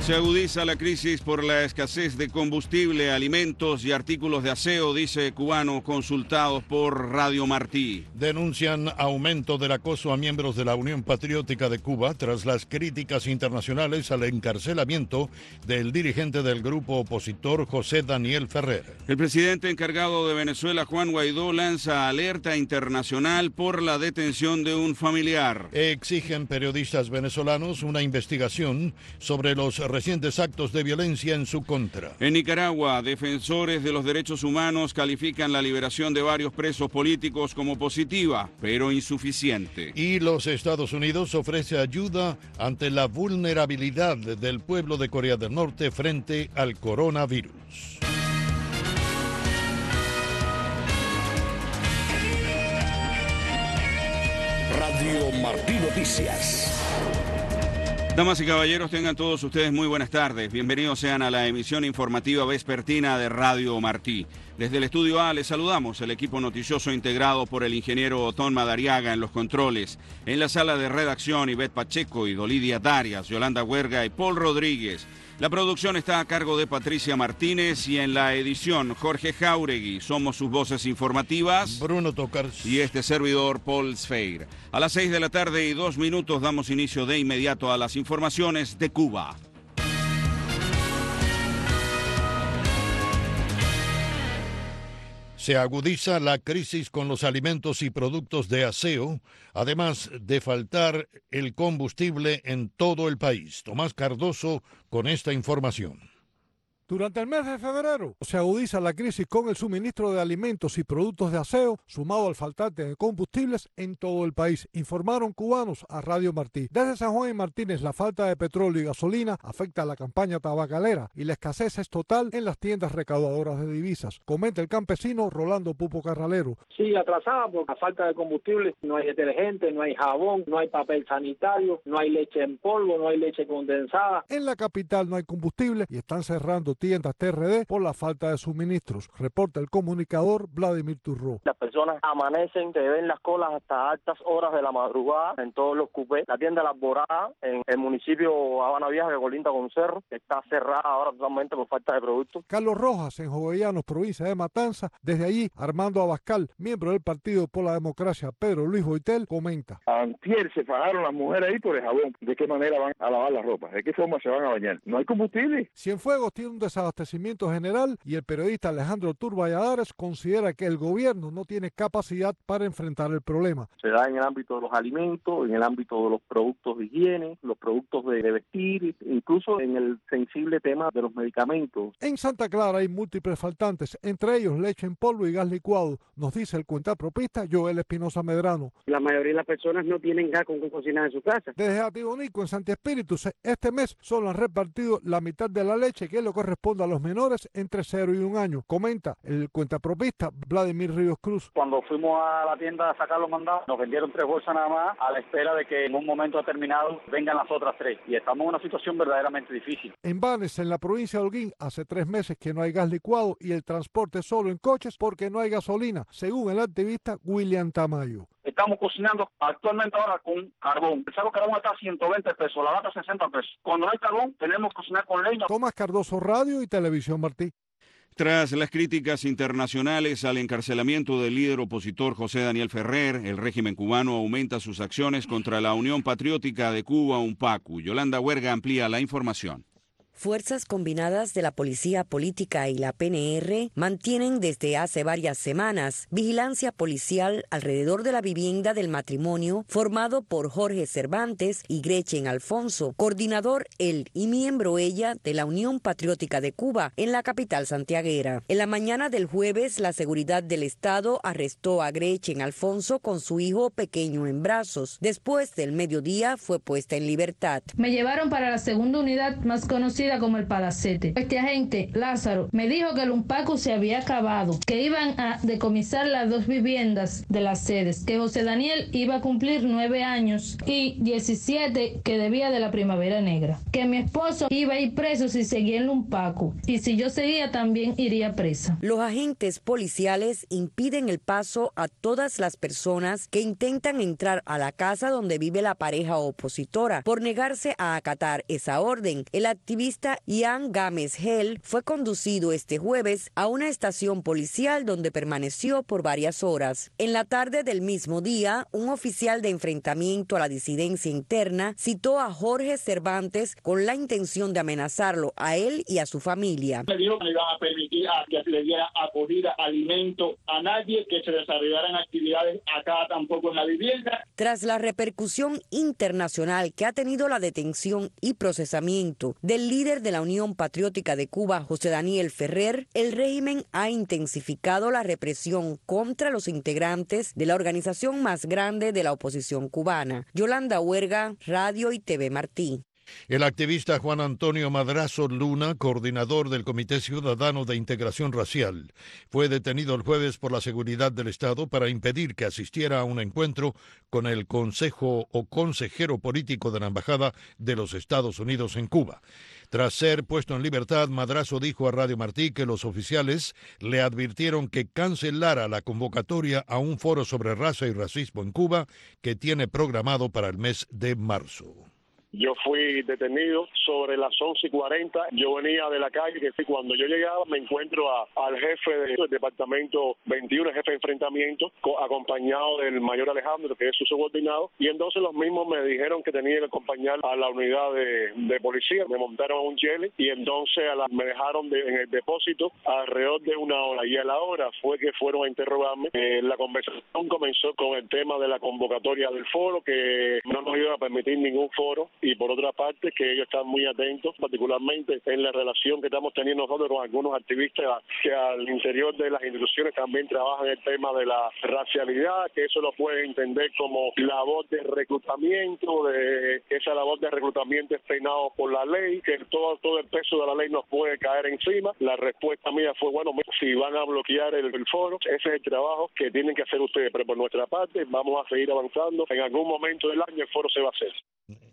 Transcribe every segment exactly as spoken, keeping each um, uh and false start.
Se agudiza la crisis por la escasez de combustible, alimentos y artículos de aseo, dice cubanos consultados por Radio Martí. Denuncian aumento del acoso a miembros de la Unión Patriótica de Cuba tras las críticas internacionales al encarcelamiento del dirigente del grupo opositor José Daniel Ferrer. El presidente encargado de Venezuela, Juan Guaidó, lanza alerta internacional por la detención de un familiar. Exigen periodistas venezolanos una investigación sobre los recientes actos de violencia en su contra. En Nicaragua, defensores de los derechos humanos califican la liberación de varios presos políticos como positiva, pero insuficiente. Y los Estados Unidos ofrece ayuda ante la vulnerabilidad del pueblo de Corea del Norte frente al coronavirus. Radio Martí Noticias. Damas y caballeros, tengan todos ustedes muy buenas tardes. Bienvenidos sean a la emisión informativa vespertina de Radio Martí. Desde el Estudio A les saludamos, el equipo noticioso integrado por el ingeniero Otón Madariaga en los controles. En la sala de redacción, Ivette Pacheco y Dolidia Darias, Yolanda Huerga y Paul Rodríguez. La producción está a cargo de Patricia Martínez y en la edición Jorge Jauregui. Somos sus voces informativas, Bruno Tocars y este servidor Paul Sfeir. A las seis de la tarde y dos minutos damos inicio de inmediato a las informaciones de Cuba. Se agudiza la crisis con los alimentos y productos de aseo, además de faltar el combustible en todo el país. Tomás Cardoso con esta información. Durante el mes de febrero se agudiza la crisis con el suministro de alimentos y productos de aseo, sumado al faltante de combustibles en todo el país, informaron cubanos a Radio Martí. Desde San Juan y Martínez, la falta de petróleo y gasolina afecta a la campaña tabacalera y la escasez es total en las tiendas recaudadoras de divisas, comenta el campesino Rolando Pupo Carralero. Sí, atrasada por la falta de combustible, no hay detergente, no hay jabón, no hay papel sanitario, no hay leche en polvo, no hay leche condensada. En la capital no hay combustible y están cerrando tiendas T R D por la falta de suministros, reporta el comunicador Vladimir Turró. Las personas amanecen, se ven las colas hasta altas horas de la madrugada en todos los cupés. La tienda La Alborada en el municipio Habana Vieja, que colinda con Cerro, está cerrada ahora totalmente por falta de productos. Carlos Rojas, en Jovellanos, provincia de Matanza, desde allí Armando Abascal, miembro del Partido por la Democracia Pedro Luis Boitel, comenta. Antier se pagaron las mujeres ahí por el jabón. ¿De qué manera van a lavar la ropa? ¿De qué forma se van a bañar? No hay combustible. Cienfuegos tiene un desabastecimiento general y el periodista Alejandro Turballadares considera que el gobierno no tiene capacidad para enfrentar el problema. Se da en el ámbito de los alimentos, en el ámbito de los productos de higiene, los productos de, de vestir, incluso en el sensible tema de los medicamentos. En Santa Clara hay múltiples faltantes, entre ellos leche en polvo y gas licuado, nos dice el cuentapropista Joel Espinosa Medrano. La mayoría de las personas no tienen gas con que cocinar en su casa. Desde Atibonico, en Santi Espíritu, este mes solo han repartido la mitad de la leche que le corresponde a los menores entre cero y un año, comenta el cuentapropista Vladimir Ríos Cruz. Cuando fuimos a la tienda a sacar los mandados, nos vendieron tres bolsas nada más a la espera de que en un momento determinado vengan las otras tres. Y estamos en una situación verdaderamente difícil. En Banes, en la provincia de Holguín, hace tres meses que no hay gas licuado y el transporte solo en coches porque no hay gasolina, según el activista William Tamayo. Estamos cocinando actualmente ahora con carbón. El saco de carbón está a ciento veinte pesos, la lata sesenta pesos. Cuando no hay carbón, tenemos que cocinar con leña. Tomás Cardoso, Radio y Televisión Martí. Tras las críticas internacionales al encarcelamiento del líder opositor José Daniel Ferrer, el régimen cubano aumenta sus acciones contra la Unión Patriótica de Cuba, UNPACU. Yolanda Huerga amplía la información. Fuerzas combinadas de la Policía Política y la P N R mantienen desde hace varias semanas vigilancia policial alrededor de la vivienda del matrimonio formado por Jorge Cervantes y Gretchen Alfonso, coordinador él y miembro ella de la Unión Patriótica de Cuba en la capital santiaguera. En la mañana del jueves, la seguridad del Estado arrestó a Gretchen Alfonso con su hijo pequeño en brazos. Después del mediodía fue puesta en libertad. Me llevaron para la segunda unidad más conocida como el Palacete. Este agente, Lázaro, me dijo que el UNPACU se había acabado, que iban a decomisar las dos viviendas de las sedes, que José Daniel iba a cumplir nueve años y diecisiete que debía de la Primavera Negra, que mi esposo iba a ir preso si seguía en el UNPACU y si yo seguía también iría presa. Los agentes policiales impiden el paso a todas las personas que intentan entrar a la casa donde vive la pareja opositora por negarse a acatar esa orden. El activista activista Ian Gámez Gel fue conducido este jueves a una estación policial donde permaneció por varias horas. En la tarde del mismo día, un oficial de enfrentamiento a la disidencia interna citó a Jorge Cervantes con la intención de amenazarlo a él y a su familia. Me dijo que le iban a permitir a que le diera acogida, alimento a nadie, que se desarrollaran actividades acá tampoco en la vivienda. Tras la repercusión internacional que ha tenido la detención y procesamiento del líder de la Unión Patriótica de Cuba, José Daniel Ferrer, el régimen ha intensificado la represión contra los integrantes de la organización más grande de la oposición cubana. Yolanda Huerga, Radio y T V Martí. El activista Juan Antonio Madrazo Luna, coordinador del Comité Ciudadano de Integración Racial, fue detenido el jueves por la seguridad del Estado para impedir que asistiera a un encuentro con el consejo o consejero político de la Embajada de los Estados Unidos en Cuba. Tras ser puesto en libertad, Madrazo dijo a Radio Martí que los oficiales le advirtieron que cancelara la convocatoria a un foro sobre raza y racismo en Cuba que tiene programado para el mes de marzo. Yo fui detenido sobre las once y cuarenta, yo venía de la calle, que cuando yo llegaba me encuentro a, al jefe del departamento veintiuno, jefe de enfrentamiento, co, acompañado del mayor Alejandro, que es su subordinado, y entonces los mismos me dijeron que tenía que acompañar a la unidad de, de policía, me montaron a un chele y entonces a la, me dejaron de, en el depósito alrededor de una hora, y a la hora fue que fueron a interrogarme. Eh, la conversación comenzó con el tema de la convocatoria del foro, que no nos iban a permitir ningún foro, y por otra parte que ellos están muy atentos, particularmente en la relación que estamos teniendo nosotros con algunos activistas que al interior de las instituciones también trabajan el tema de la racialidad, que eso lo pueden entender como labor de reclutamiento, de esa labor de reclutamiento es penado por la ley, que todo, todo el peso de la ley nos puede caer encima. La respuesta mía fue, bueno, si van a bloquear el, el foro, ese es el trabajo que tienen que hacer ustedes, pero por nuestra parte vamos a seguir avanzando. En algún momento del año el foro se va a hacer.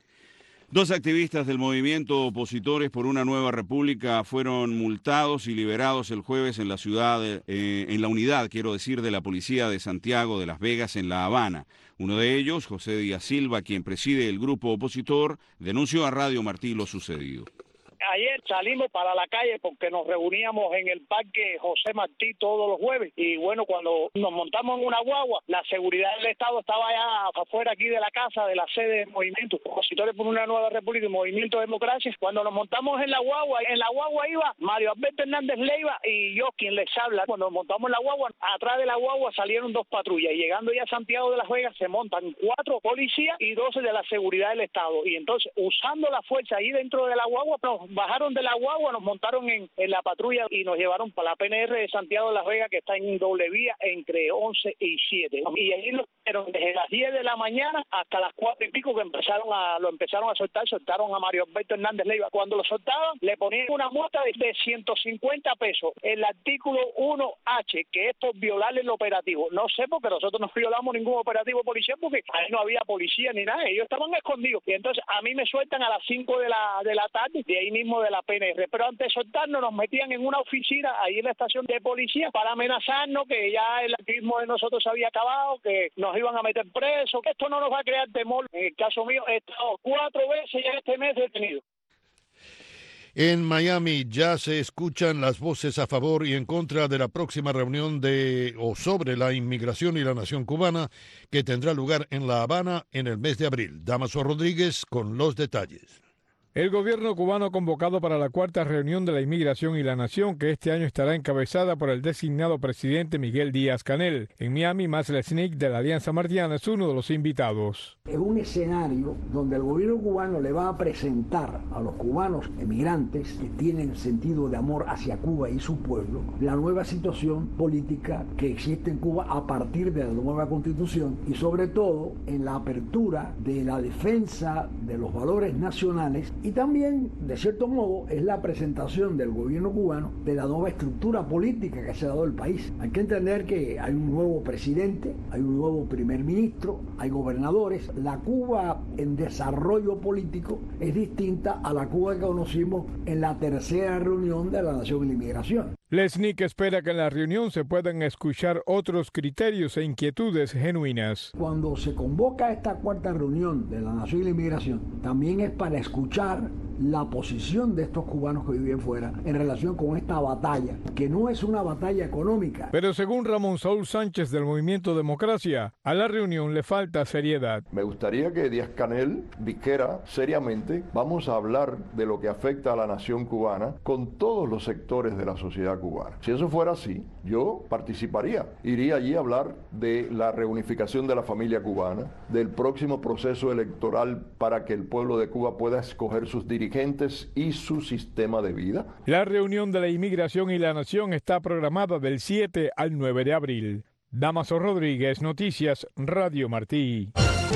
Dos activistas del movimiento Opositores por una Nueva República fueron multados y liberados el jueves en la ciudad, eh, en la unidad, quiero decir, de la Policía de Santiago de Las Vegas en La Habana. Uno de ellos, José Díaz Silva, quien preside el grupo opositor, denunció a Radio Martí lo sucedido. Ayer salimos para la calle porque nos reuníamos en el parque José Martí todos los jueves y bueno, cuando nos montamos en una guagua, la seguridad del Estado estaba allá afuera aquí de la casa, de la sede del movimiento Opositores por una Nueva República y Movimiento Democracia. Cuando nos montamos en la guagua, en la guagua iba Mario Alberto Hernández Leiva y yo quien les habla. Cuando nos montamos en la guagua, atrás de la guagua salieron dos patrullas y llegando ya a Santiago de Las Vegas se montan cuatro policías y doce de la seguridad del Estado y entonces usando la fuerza ahí dentro de la guagua nos bajaron de la guagua, nos montaron en, en la patrulla y nos llevaron para la P N R de Santiago de Las Vegas, que está en doble vía entre once y siete. Y allí nos fueron desde las diez de la mañana hasta las cuatro y pico que empezaron a lo empezaron a soltar, soltaron a Mario Alberto Hernández Leiva. Cuando lo soltaban, le ponían una multa de, de ciento cincuenta pesos. El artículo uno H, que es por violar el operativo. No sé, porque nosotros no violamos ningún operativo policial porque ahí no había policía ni nada, ellos estaban escondidos. Y entonces a mí me sueltan a las cinco de la, de la tarde, de ahí mismo de la P N R, pero antes de soltarnos nos metían en una oficina ahí en la estación de policía para amenazarnos que ya el activismo de nosotros se había acabado, que nos iban a meter presos, que esto no nos va a crear temor. En el caso mío he estado cuatro veces ya este mes detenido. En Miami ya se escuchan las voces a favor y en contra de la próxima reunión de o sobre la inmigración y la nación cubana que tendrá lugar en La Habana en el mes de abril. Damaso Rodríguez con los detalles. El gobierno cubano ha convocado para la cuarta reunión de la inmigración y la nación, que este año estará encabezada por el designado presidente Miguel Díaz-Canel. En Miami, Masle Sneak de la Alianza Martiana es uno de los invitados. Es un escenario donde el gobierno cubano le va a presentar a los cubanos emigrantes que tienen sentido de amor hacia Cuba y su pueblo la nueva situación política que existe en Cuba a partir de la nueva constitución y sobre todo en la apertura de la defensa de los valores nacionales. Y también, de cierto modo, es la presentación del gobierno cubano de la nueva estructura política que se ha dado el país. Hay que entender que hay un nuevo presidente, hay un nuevo primer ministro, hay gobernadores. La Cuba en desarrollo político es distinta a la Cuba que conocimos en la tercera reunión de la Nación y la Inmigración. Lesnick espera que en la reunión se puedan escuchar otros criterios e inquietudes genuinas. Cuando se convoca esta cuarta reunión de la Nación y la Inmigración, también es para escuchar la posición de estos cubanos que viven fuera en relación con esta batalla, que no es una batalla económica. Pero según Ramón Saúl Sánchez del Movimiento Democracia, a la reunión le falta seriedad. Me gustaría que Díaz-Canel dijera seriamente, vamos a hablar de lo que afecta a la nación cubana con todos los sectores de la sociedad cubana. Si eso fuera así, yo participaría. Iría allí a hablar de la reunificación de la familia cubana, del próximo proceso electoral para que el pueblo de Cuba pueda escoger sus dirigentes y su sistema de vida. La reunión de la inmigración y la nación está programada del siete al nueve de abril. Damaso Rodríguez, Noticias, Radio Martí.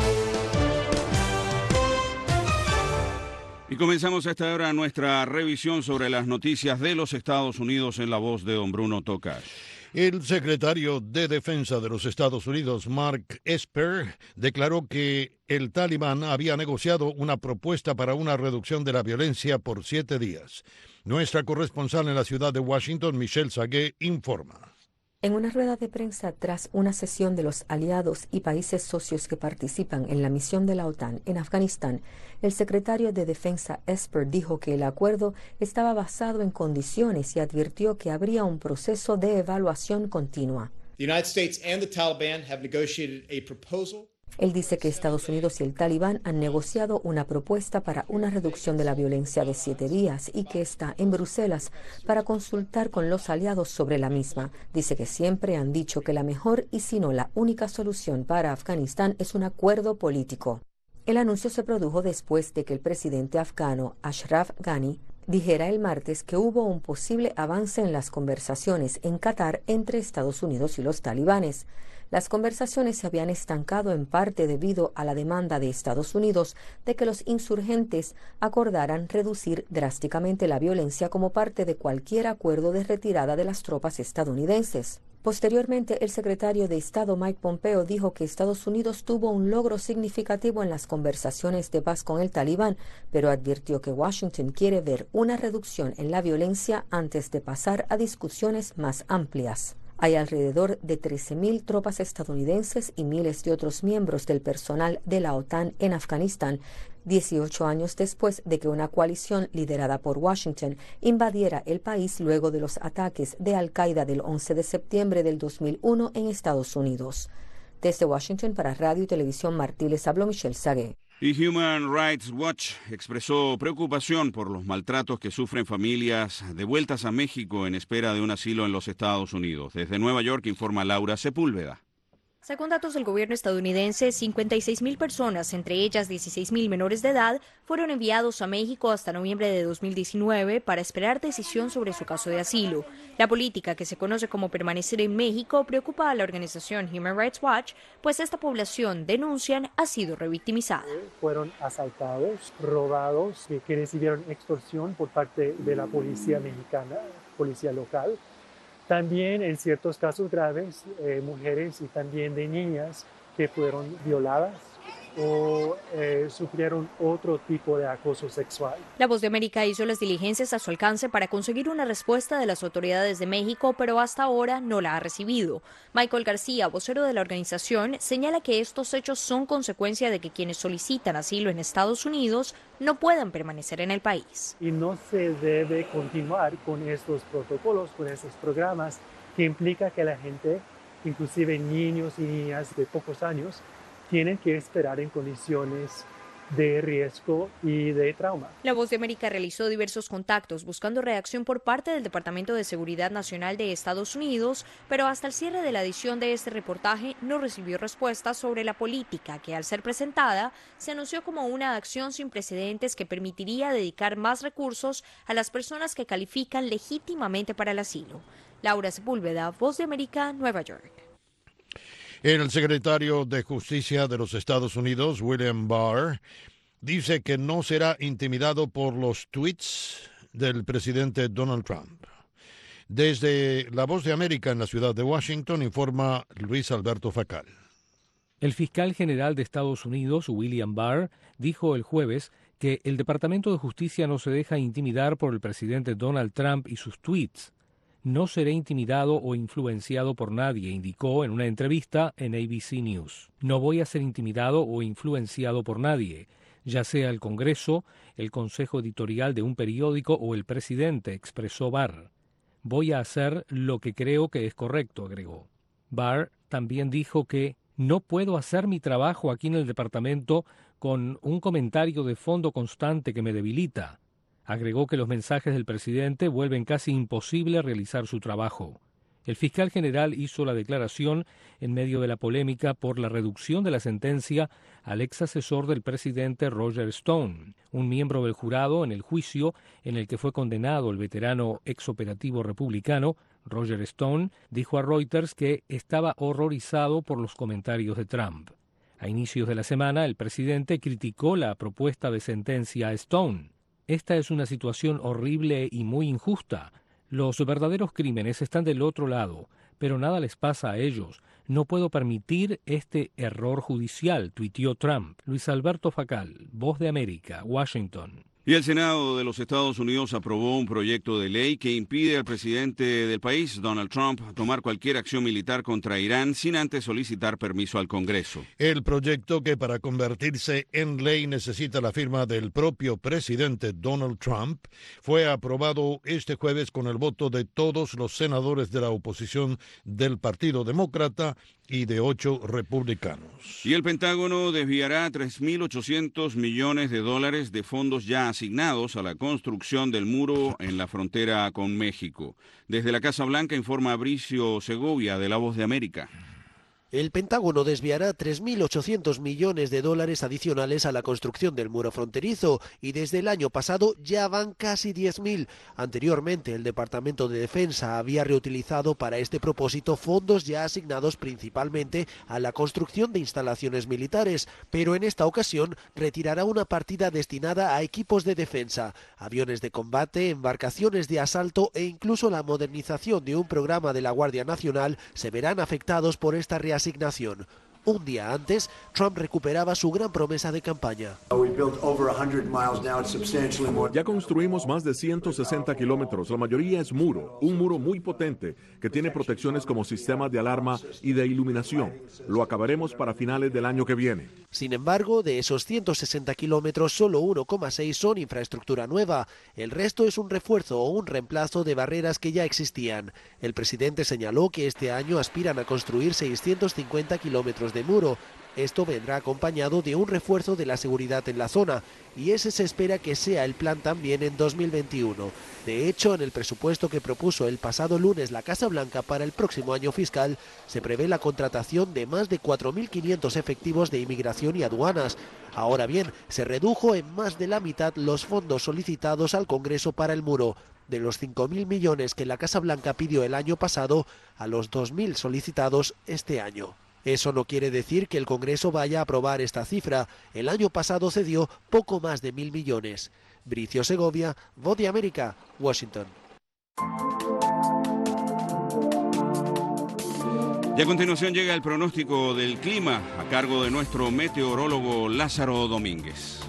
Y comenzamos a esta hora nuestra revisión sobre las noticias de los Estados Unidos en la voz de don Bruno Tocash. El secretario de Defensa de los Estados Unidos, Mark Esper, declaró que el Talibán había negociado una propuesta para una reducción de la violencia por siete días. Nuestra corresponsal en la ciudad de Washington, Michelle Sagué, informa. En una rueda de prensa tras una sesión de los aliados y países socios que participan en la misión de la OTAN en Afganistán, el secretario de Defensa Esper dijo que el acuerdo estaba basado en condiciones y advirtió que habría un proceso de evaluación continua. The United States and the Taliban have negotiated a proposal. Él dice que Estados Unidos y el Talibán han negociado una propuesta para una reducción de la violencia de siete días y que está en Bruselas para consultar con los aliados sobre la misma. Dice que siempre han dicho que la mejor y si no la única solución para Afganistán es un acuerdo político. El anuncio se produjo después de que el presidente afgano Ashraf Ghani dijera el martes que hubo un posible avance en las conversaciones en Qatar entre Estados Unidos y los talibanes. Las conversaciones se habían estancado en parte debido a la demanda de Estados Unidos de que los insurgentes acordaran reducir drásticamente la violencia como parte de cualquier acuerdo de retirada de las tropas estadounidenses. Posteriormente, el secretario de Estado Mike Pompeo dijo que Estados Unidos tuvo un logro significativo en las conversaciones de paz con el Talibán, pero advirtió que Washington quiere ver una reducción en la violencia antes de pasar a discusiones más amplias. Hay alrededor de trece mil tropas estadounidenses y miles de otros miembros del personal de la OTAN en Afganistán, dieciocho años después de que una coalición liderada por Washington invadiera el país luego de los ataques de Al-Qaeda del once de septiembre del dos mil uno en Estados Unidos. Desde Washington para Radio y Televisión Martí les habló Michelle Sagué. Y Human Rights Watch expresó preocupación por los maltratos que sufren familias devueltas a México en espera de un asilo en los Estados Unidos. Desde Nueva York informa Laura Sepúlveda. Según datos del gobierno estadounidense, cincuenta y seis mil personas, entre ellas dieciséis mil menores de edad, fueron enviados a México hasta noviembre de dos mil diecinueve para esperar decisión sobre su caso de asilo. La política, que se conoce como permanecer en México, preocupa a la organización Human Rights Watch, pues esta población, denuncian, ha sido revictimizada. Fueron asaltados, robados, que recibieron extorsión por parte de la policía mexicana, policía local. También en ciertos casos graves, eh, mujeres y también de niñas que fueron violadas o eh, sufrieron otro tipo de acoso sexual. La Voz de América hizo las diligencias a su alcance para conseguir una respuesta de las autoridades de México, pero hasta ahora no la ha recibido. Michael García, vocero de la organización, señala que estos hechos son consecuencia de que quienes solicitan asilo en Estados Unidos no puedan permanecer en el país. Y no se debe continuar con estos protocolos, con estos programas, que implica que la gente, inclusive niños y niñas de pocos años, tienen que esperar en condiciones de riesgo y de trauma. La Voz de América realizó diversos contactos buscando reacción por parte del Departamento de Seguridad Nacional de Estados Unidos, pero hasta el cierre de la edición de este reportaje no recibió respuesta sobre la política que, al ser presentada, se anunció como una acción sin precedentes que permitiría dedicar más recursos a las personas que califican legítimamente para el asilo. Laura Sepúlveda, Voz de América, Nueva York. El secretario de Justicia de los Estados Unidos, William Barr, dice que no será intimidado por los tweets del presidente Donald Trump. Desde La Voz de América en la ciudad de Washington, informa Luis Alberto Facal. El fiscal general de Estados Unidos, William Barr, dijo el jueves que el Departamento de Justicia no se deja intimidar por el presidente Donald Trump y sus tweets. No seré intimidado o influenciado por nadie, indicó en una entrevista en A B C News. No voy a ser intimidado o influenciado por nadie, ya sea el Congreso, el consejo editorial de un periódico o el presidente, expresó Barr. Voy a hacer lo que creo que es correcto, agregó. Barr también dijo que no puedo hacer mi trabajo aquí en el departamento con un comentario de fondo constante que me debilita. Agregó que los mensajes del presidente vuelven casi imposible realizar su trabajo. El fiscal general hizo la declaración en medio de la polémica por la reducción de la sentencia al ex asesor del presidente Roger Stone, un miembro del jurado en el juicio en el que fue condenado el veterano ex operativo republicano. Roger Stone dijo a Reuters que estaba horrorizado por los comentarios de Trump. A inicios de la semana, el presidente criticó la propuesta de sentencia a Stone. Esta es una situación horrible y muy injusta. Los verdaderos crímenes están del otro lado, pero nada les pasa a ellos. No puedo permitir este error judicial, tuiteó Trump. Luis Alberto Facal, Voz de América, Washington. Y el Senado de los Estados Unidos aprobó un proyecto de ley que impide al presidente del país, Donald Trump, tomar cualquier acción militar contra Irán sin antes solicitar permiso al Congreso. El proyecto, que para convertirse en ley necesita la firma del propio presidente Donald Trump, fue aprobado este jueves con el voto de todos los senadores de la oposición del Partido Demócrata y de ocho republicanos. Y el Pentágono desviará tres mil ochocientos millones de dólares de fondos ya asignados a la construcción del muro en la frontera con México. Desde la Casa Blanca informa Bricio Segovia, de La Voz de América. El Pentágono desviará tres mil ochocientos millones de dólares adicionales a la construcción del muro fronterizo y desde el año pasado ya van casi diez mil. Anteriormente, el Departamento de Defensa había reutilizado para este propósito fondos ya asignados principalmente a la construcción de instalaciones militares, pero en esta ocasión retirará una partida destinada a equipos de defensa, aviones de combate, embarcaciones de asalto e incluso la modernización de un programa de la Guardia Nacional se verán afectados por esta reasignación. Asignación. Un día antes, Trump recuperaba su gran promesa de campaña. Ya construimos más de ciento sesenta kilómetros, la mayoría es muro, un muro muy potente que tiene protecciones como sistemas de alarma y de iluminación. Lo acabaremos para finales del año que viene. Sin embargo, de esos ciento sesenta kilómetros, solo uno coma seis son infraestructura nueva. El resto es un refuerzo o un reemplazo de barreras que ya existían. El presidente señaló que este año aspiran a construir seiscientos cincuenta kilómetros de muro. Esto vendrá acompañado de un refuerzo de la seguridad en la zona, y ese se espera que sea el plan también en dos mil veintiuno. De hecho, en el presupuesto que propuso el pasado lunes la Casa Blanca para el próximo año fiscal, se prevé la contratación de más de cuatro mil quinientos efectivos de inmigración y aduanas. Ahora bien, se redujo en más de la mitad los fondos solicitados al Congreso para el muro, de los cinco mil millones que la Casa Blanca pidió el año pasado a los dos mil solicitados este año. Eso no quiere decir que el Congreso vaya a aprobar esta cifra. El año pasado cedió poco más de mil millones. Bricio Segovia, Voz de América, Washington. Y a continuación llega el pronóstico del clima a cargo de nuestro meteorólogo Lázaro Domínguez.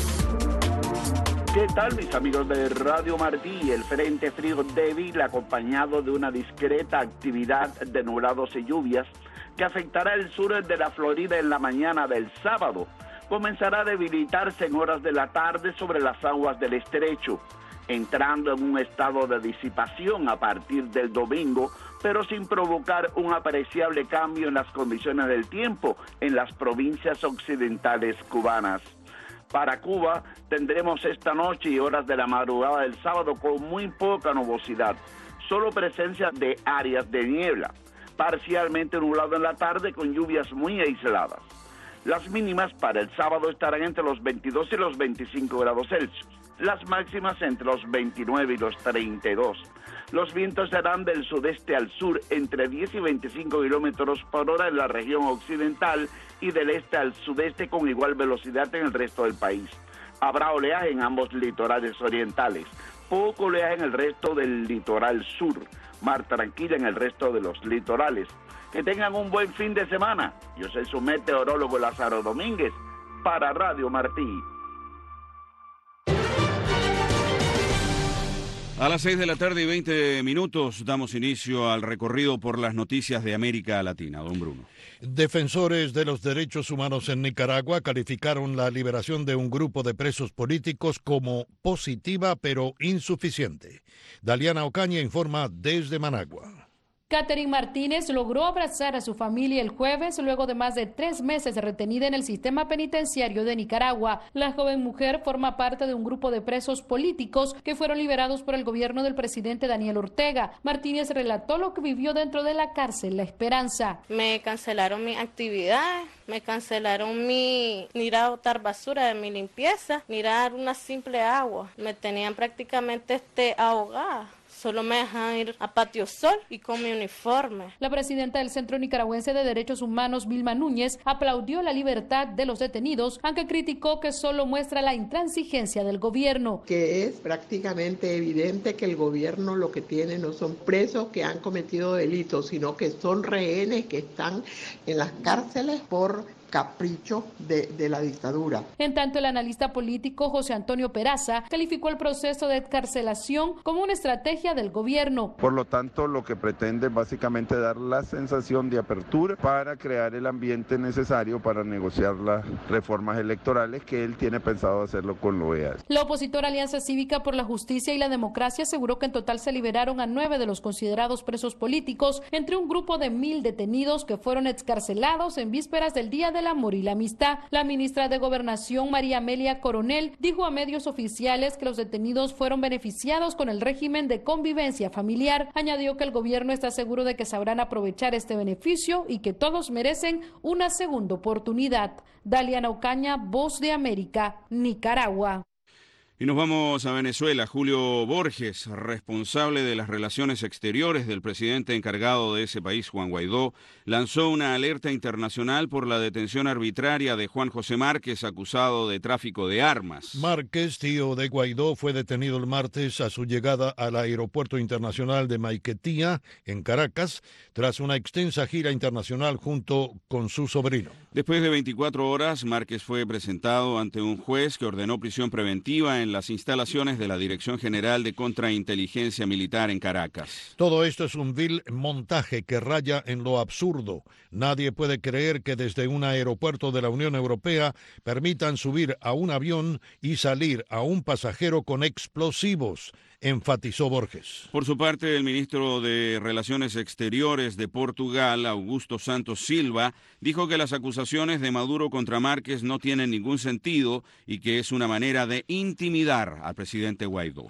¿Qué tal, mis amigos de Radio Martí? El frente frío débil, acompañado de una discreta actividad de nublados y lluvias, que afectará el sur de la Florida en la mañana del sábado, comenzará a debilitarse en horas de la tarde sobre las aguas del estrecho, entrando en un estado de disipación a partir del domingo, pero sin provocar un apreciable cambio en las condiciones del tiempo en las provincias occidentales cubanas. Para Cuba tendremos esta noche y horas de la madrugada del sábado con muy poca nubosidad, solo presencia de áreas de niebla, parcialmente nublado en la tarde con lluvias muy aisladas. Las mínimas para el sábado estarán entre los veintidós y los veinticinco grados Celsius, las máximas entre los veintinueve y los treinta y dos. Los vientos serán del sudeste al sur entre diez y veinticinco kilómetros por hora en la región occidental y del este al sudeste con igual velocidad en el resto del país. Habrá oleaje en ambos litorales orientales, poco oleaje en el resto del litoral sur, mar tranquila en el resto de los litorales. Que tengan un buen fin de semana. Yo soy su meteorólogo Lázaro Domínguez para Radio Martí. A las seis de la tarde y veinte minutos damos inicio al recorrido por las noticias de América Latina. Don Bruno. Defensores de los derechos humanos en Nicaragua calificaron la liberación de un grupo de presos políticos como positiva pero insuficiente. Daliana Ocaña informa desde Managua. Catherine Martínez logró abrazar a su familia el jueves luego de más de tres meses retenida en el sistema penitenciario de Nicaragua. La joven mujer forma parte de un grupo de presos políticos que fueron liberados por el gobierno del presidente Daniel Ortega. Martínez relató lo que vivió dentro de la cárcel La Esperanza. Me cancelaron mis actividades, me cancelaron mi ni ir a botar basura de mi limpieza, ni ir a dar una simple agua. Me tenían prácticamente este ahogada. Solo me dejan ir a Patio Sol y con mi uniforme. La presidenta del Centro Nicaragüense de Derechos Humanos, Vilma Núñez, aplaudió la libertad de los detenidos, aunque criticó que solo muestra la intransigencia del gobierno. Que es prácticamente evidente que el gobierno lo que tiene no son presos que han cometido delitos, sino que son rehenes que están en las cárceles por capricho de, de la dictadura. En tanto, el analista político José Antonio Peraza calificó el proceso de excarcelación como una estrategia del gobierno. Por lo tanto, lo que pretende es básicamente dar la sensación de apertura para crear el ambiente necesario para negociar las reformas electorales que él tiene pensado hacerlo con la O E A. La opositora Alianza Cívica por la Justicia y la Democracia aseguró que en total se liberaron a nueve de los considerados presos políticos, entre un grupo de mil detenidos que fueron excarcelados en vísperas del Día del Amor y la Amistad. La ministra de Gobernación, María Amelia Coronel, dijo a medios oficiales que los detenidos fueron beneficiados con el régimen de convivencia familiar. Añadió que el gobierno está seguro de que sabrán aprovechar este beneficio y que todos merecen una segunda oportunidad. Daliana Ocaña, Voz de América, Nicaragua. Y nos vamos a Venezuela. Julio Borges, responsable de las relaciones exteriores del presidente encargado de ese país, Juan Guaidó, lanzó una alerta internacional por la detención arbitraria de Juan José Márquez, acusado de tráfico de armas. Márquez, tío de Guaidó, fue detenido el martes a su llegada al aeropuerto internacional de Maiquetía, en Caracas, tras una extensa gira internacional junto con su sobrino. Después de veinticuatro horas, Márquez fue presentado ante un juez que ordenó prisión preventiva en las instalaciones de la Dirección General de Contrainteligencia Militar en Caracas. Todo esto es un vil montaje que raya en lo absurdo. Nadie puede creer que desde un aeropuerto de la Unión Europea permitan subir a un avión y salir a un pasajero con explosivos, enfatizó Borges. Por su parte, el ministro de Relaciones Exteriores de Portugal, Augusto Santos Silva, dijo que las acusaciones de Maduro contra Márquez no tienen ningún sentido y que es una manera de intimidar al presidente Guaidó.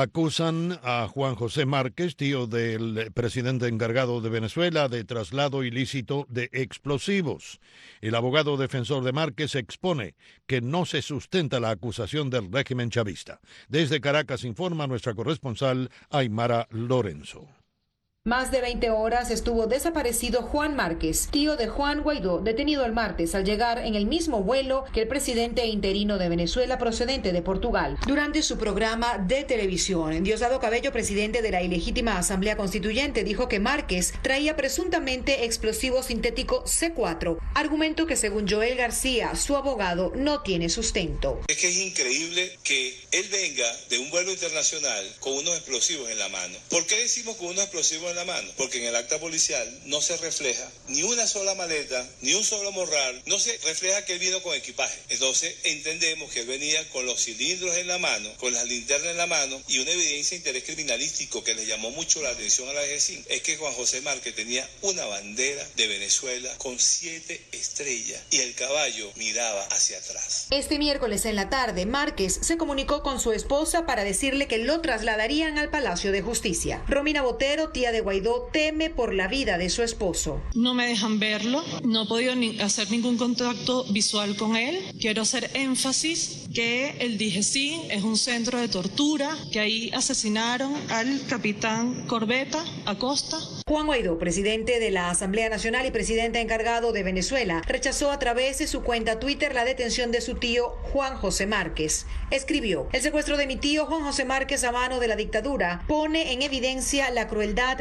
Acusan a Juan José Márquez, tío del presidente encargado de Venezuela, de traslado ilícito de explosivos. El abogado defensor de Márquez expone que no se sustenta la acusación del régimen chavista. Desde Caracas informa nuestra corresponsal Aymara Lorenzo. Más de veinte horas estuvo desaparecido Juan Márquez, tío de Juan Guaidó, detenido el martes al llegar en el mismo vuelo que el presidente interino de Venezuela procedente de Portugal. Durante su programa de televisión, Diosdado Cabello, presidente de la ilegítima Asamblea Constituyente, dijo que Márquez traía presuntamente explosivo sintético C cuatro, argumento que según Joel García, su abogado, no tiene sustento. Es que es increíble que él venga de un vuelo internacional con unos explosivos en la mano. ¿Por qué decimos con unos explosivos en la mano? Porque en el acta policial no se refleja ni una sola maleta, ni un solo morral, no se refleja que él vino con equipaje. Entonces entendemos que él venía con los cilindros en la mano, con las linternas en la mano, y una evidencia de interés criminalístico que le llamó mucho la atención a la D G C I N es que Juan José Márquez tenía una bandera de Venezuela con siete estrellas y el caballo miraba hacia atrás. Este miércoles en la tarde, Márquez se comunicó con su esposa para decirle que lo trasladarían al Palacio de Justicia. Romina Botero, tía de Guaidó, teme por la vida de su esposo. No me dejan verlo, no he podido ni hacer ningún contacto visual con él. Quiero hacer énfasis que el D G C I N es un centro de tortura, que ahí asesinaron al capitán Corbeta Acosta. Juan Guaidó, presidente de la Asamblea Nacional y presidente encargado de Venezuela, rechazó a través de su cuenta Twitter la detención de su tío Juan José Márquez. Escribió: el secuestro de mi tío Juan José Márquez a mano de la dictadura pone en evidencia la crueldad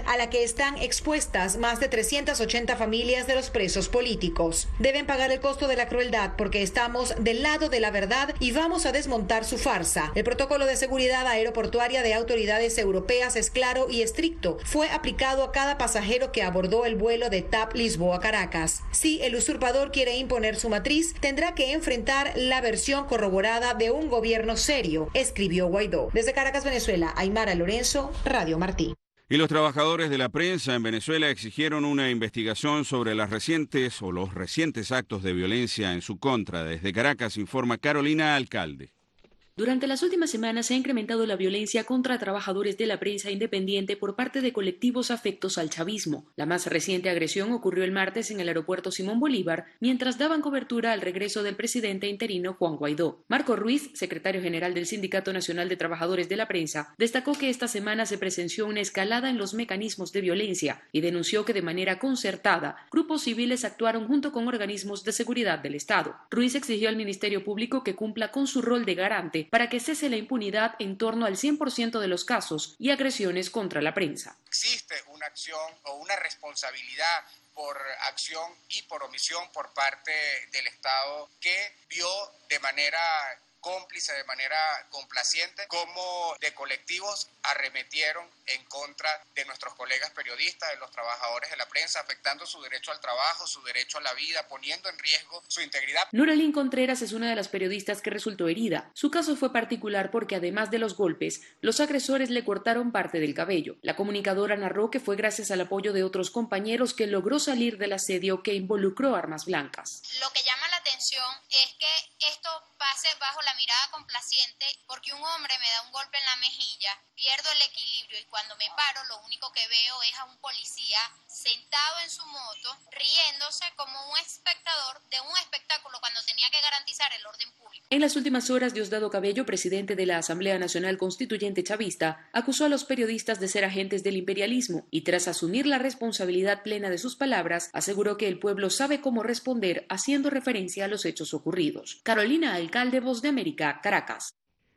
a la que están expuestas más de trescientas ochenta familias de los presos políticos. Deben pagar el costo de la crueldad porque estamos del lado de la verdad y vamos a desmontar su farsa. El protocolo de seguridad aeroportuaria de autoridades europeas es claro y estricto. Fue aplicado a cada pasajero que abordó el vuelo de TAP Lisboa-Caracas. Si el usurpador quiere imponer su matriz, tendrá que enfrentar la versión corroborada de un gobierno serio, escribió Guaidó. Desde Caracas, Venezuela, Aymara Lorenzo, Radio Martí. Y los trabajadores de la prensa en Venezuela exigieron una investigación sobre las recientes o los recientes actos de violencia en su contra. Desde Caracas informa Carolina Alcalde. Durante las últimas semanas se ha incrementado la violencia contra trabajadores de la prensa independiente por parte de colectivos afectos al chavismo. La más reciente agresión ocurrió el martes en el aeropuerto Simón Bolívar, mientras daban cobertura al regreso del presidente interino Juan Guaidó. Marco Ruiz, secretario general del Sindicato Nacional de Trabajadores de la Prensa, destacó que esta semana se presenció una escalada en los mecanismos de violencia y denunció que de manera concertada, grupos civiles actuaron junto con organismos de seguridad del Estado. Ruiz exigió al Ministerio Público que cumpla con su rol de garante para que cese la impunidad en torno al cien por ciento de los casos y agresiones contra la prensa. Existe una acción o una responsabilidad por acción y por omisión por parte del Estado que vio de manera cómplice, de manera complaciente, como de colectivos arremetieron en contra de nuestros colegas periodistas, de los trabajadores de la prensa, afectando su derecho al trabajo, su derecho a la vida, poniendo en riesgo su integridad. Nuralín Contreras es una de las periodistas que resultó herida. Su caso fue particular porque además de los golpes, los agresores le cortaron parte del cabello. La comunicadora narró que fue gracias al apoyo de otros compañeros que logró salir del asedio que involucró armas blancas. Lo que llama la atención es que esto pase bajo la mirada complaciente porque un hombre me da un golpe en la mejilla, pierdo el equilibrio y cuando me paro lo único que veo es a un policía sentado en su moto riéndose como un espectador de un espectáculo cuando tenía que garantizar el orden público. En las últimas horas, Diosdado Cabello, presidente de la Asamblea Nacional Constituyente Chavista, acusó a los periodistas de ser agentes del imperialismo y tras asumir la responsabilidad plena de sus palabras, aseguró que el pueblo sabe cómo responder haciendo referencia a los hechos ocurridos. Carolina Alcalde, Voz de América, Caracas.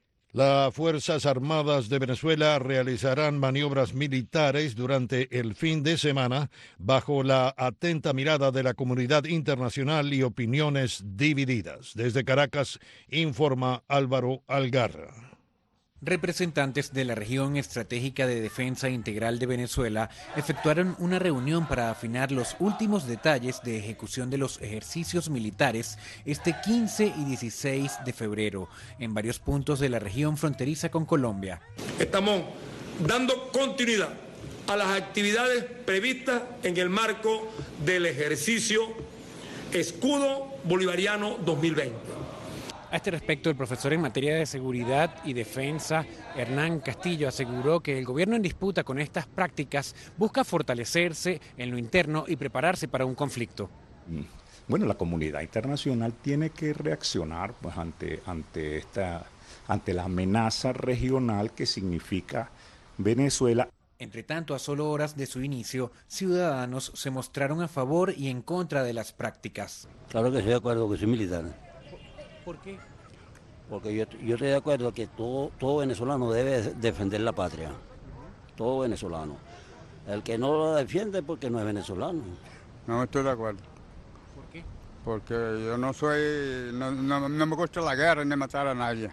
Las Fuerzas Armadas de Venezuela realizarán maniobras militares durante el fin de semana bajo la atenta mirada de la comunidad internacional y opiniones divididas. Desde Caracas, informa Álvaro Algarra. Representantes de la región estratégica de defensa integral de Venezuela efectuaron una reunión para afinar los últimos detalles de ejecución de los ejercicios militares este quince y dieciséis de febrero en varios puntos de la región fronteriza con Colombia. Estamos dando continuidad a las actividades previstas en el marco del ejercicio Escudo Bolivariano dos mil veinte. A este respecto, el profesor en materia de seguridad y defensa, Hernán Castillo, aseguró que el gobierno en disputa con estas prácticas busca fortalecerse en lo interno y prepararse para un conflicto. Bueno, la comunidad internacional tiene que reaccionar pues, ante, ante, esta, ante la amenaza regional que significa Venezuela. Entre tanto, a solo horas de su inicio, ciudadanos se mostraron a favor y en contra de las prácticas. Claro que estoy de acuerdo, que soy militar. ¿Por qué? Porque yo, yo estoy de acuerdo que todo, todo venezolano debe defender la patria. Todo venezolano. El que no lo defiende es porque no es venezolano. No estoy de acuerdo. ¿Por qué? Porque yo no soy, no, no, no me gusta la guerra ni matar a nadie.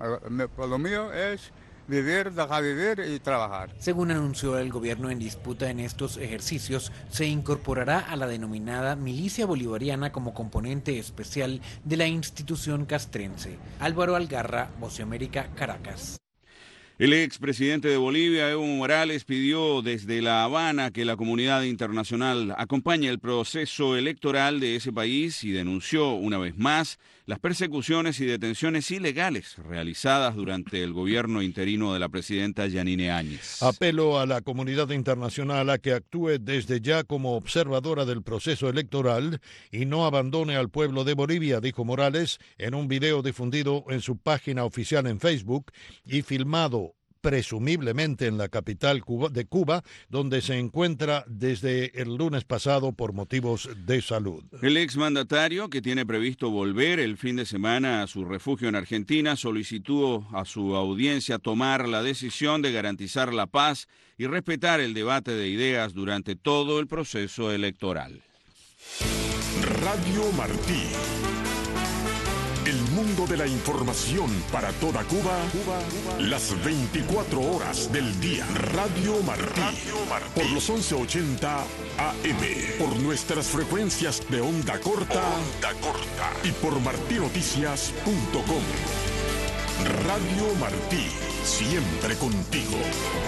Lo mío es vivir, dejar vivir y trabajar. Según anunció el gobierno en disputa en estos ejercicios, se incorporará a la denominada milicia bolivariana como componente especial de la institución castrense. Álvaro Algarra, Voz de América, Caracas. El expresidente de Bolivia, Evo Morales, pidió desde La Habana que la comunidad internacional acompañe el proceso electoral de ese país y denunció una vez más las persecuciones y detenciones ilegales realizadas durante el gobierno interino de la presidenta Yanine Áñez. Apelo a la comunidad internacional a que actúe desde ya como observadora del proceso electoral y no abandone al pueblo de Bolivia, dijo Morales en un video difundido en su página oficial en Facebook y filmado presumiblemente en la capital de Cuba, donde se encuentra desde el lunes pasado por motivos de salud. El exmandatario, que tiene previsto volver el fin de semana a su refugio en Argentina, solicitó a su audiencia tomar la decisión de garantizar la paz y respetar el debate de ideas durante todo el proceso electoral. Radio Martí. El mundo de la información para toda Cuba, Cuba, Cuba, las veinticuatro horas del día. Radio Martí, Radio Martí. Por los once ochenta A M, por nuestras frecuencias de onda corta, onda corta y por martí noticias punto com. Radio Martí, siempre contigo.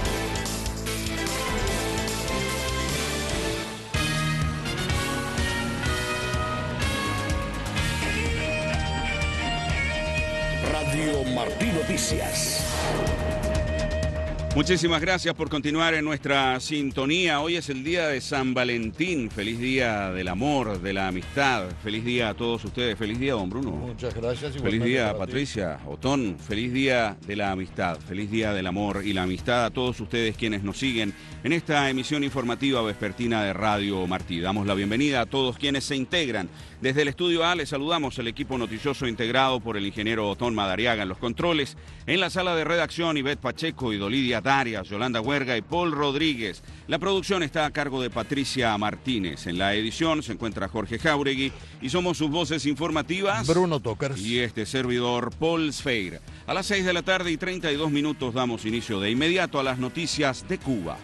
Radio Martí Noticias. Muchísimas gracias por continuar en nuestra sintonía. Hoy es el día de San Valentín. Feliz día del amor, de la amistad. Feliz día a todos ustedes. Feliz día, don Bruno. Muchas gracias. Feliz día, Patricia, Otón. Feliz día de la amistad. Feliz día del amor y la amistad a todos ustedes quienes nos siguen en esta emisión informativa vespertina de Radio Martí. Damos la bienvenida a todos quienes se integran. Desde el estudio A les saludamos el equipo noticioso integrado por el ingeniero Otón Madariaga en los controles. En la sala de redacción, Ivette Pacheco y Dolidia Darias, Yolanda Huerga y Paul Rodríguez. La producción está a cargo de Patricia Martínez. En la edición se encuentra Jorge Jauregui y somos sus voces informativas, Bruno Tokers y este servidor, Paul Sfeir. A las seis de la tarde y treinta y dos minutos damos inicio de inmediato a las noticias de Cuba.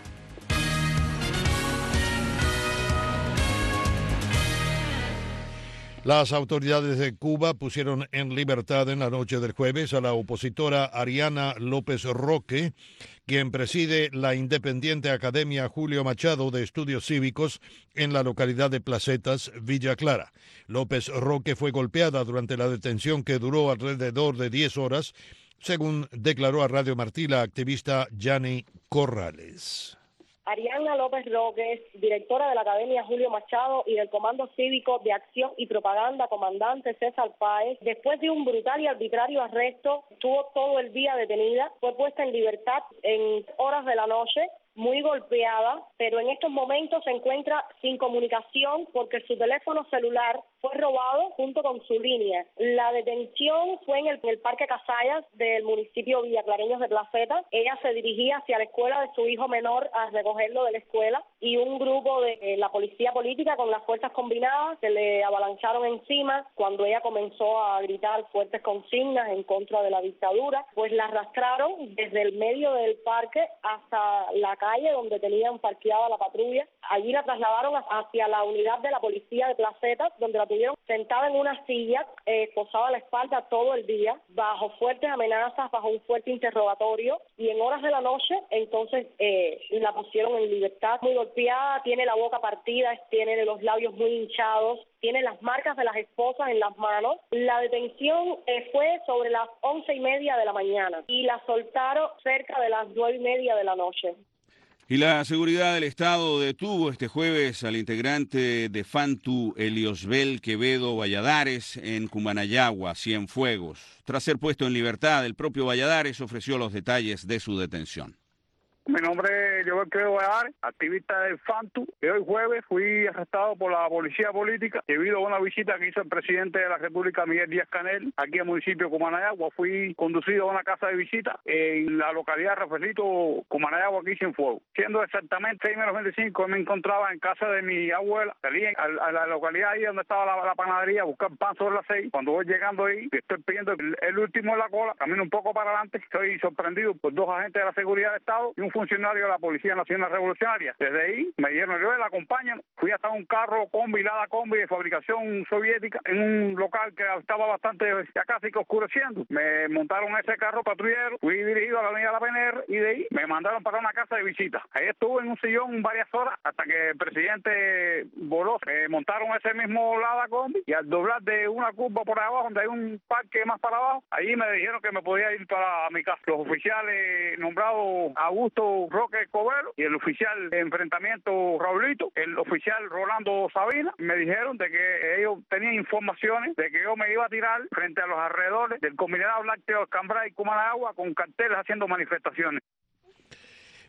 Las autoridades de Cuba pusieron en libertad en la noche del jueves a la opositora Ariana López Roque, quien preside la independiente Academia Julio Machado de Estudios Cívicos en la localidad de Placetas, Villa Clara. López Roque fue golpeada durante la detención que duró alrededor de diez horas, según declaró a Radio Martí la activista Yani Corrales. Ariana López Roque, directora de la Academia Julio Machado y del Comando Cívico de Acción y Propaganda, comandante César Páez, después de un brutal y arbitrario arresto, estuvo todo el día detenida, fue puesta en libertad en horas de la noche, muy golpeada, pero en estos momentos se encuentra sin comunicación porque su teléfono celular fue robado junto con su línea. La detención fue en el, en el Parque Casayas del municipio Villaclareños de Placetas. Ella se dirigía hacia la escuela de su hijo menor a recogerlo de la escuela y un grupo de eh, la policía política con las fuerzas combinadas se le avalancharon encima cuando ella comenzó a gritar fuertes consignas en contra de la dictadura, pues la arrastraron desde el medio del parque hasta la calle donde tenían parqueada la patrulla. Allí la trasladaron hacia la unidad de la policía de Placetas, donde la tuvieron sentada en una silla, eh, posada a la espalda todo el día, bajo fuertes amenazas, bajo un fuerte interrogatorio, y en horas de la noche, entonces, eh, la pusieron en libertad. Muy golpeada, tiene la boca partida, tiene los labios muy hinchados, tiene las marcas de las esposas en las manos. La detención eh, fue sobre las once y media de la mañana, y la soltaron cerca de las nueve y media de la noche. Y la seguridad del Estado detuvo este jueves al integrante de Fantu, Eliosbel Quevedo Valladares, en Cumanayagua, Cienfuegos. Tras ser puesto en libertad, el propio Valladares ofreció los detalles de su detención. Mi nombre es Joel Quevedo Valladares, activista del Fantu, y hoy jueves fui arrestado por la policía política debido a una visita que hizo el presidente de la República, Miguel Díaz-Canel, aquí al municipio de Cumanayagua. Fui conducido a una casa de visita en la localidad de Rafaelito, Cumanayagua, aquí Cienfuegos. Siendo exactamente seis menos veinticinco, me encontraba en casa de mi abuela. Salí a, a la localidad ahí donde estaba la, la panadería a buscar pan sobre las seis. Cuando voy llegando ahí, estoy pidiendo el, el último en la cola, camino un poco para adelante, estoy sorprendido por dos agentes de la seguridad del Estado y un funcionario de la Policía Nacional Revolucionaria. Desde ahí me dijeron, yo la acompañan, fui hasta un carro combi, Lada combi de fabricación soviética, en un local que estaba bastante, ya casi que oscureciendo. Me montaron ese carro patrullero, fui dirigido a la avenida La P N R y de ahí me mandaron para una casa de visita. Ahí estuve en un sillón varias horas hasta que el presidente voló. Me montaron ese mismo Lada combi y al doblar de una curva por abajo, donde hay un parque más para abajo, ahí me dijeron que me podía ir para mi casa. Los oficiales nombrados Augusto Roque Cobero y el oficial de enfrentamiento Raulito, el oficial Rolando Sabina, me dijeron de que ellos tenían informaciones de que yo me iba a tirar frente a los alrededores del combinado lácteo Cambrai y Cumanagua con carteles haciendo manifestaciones.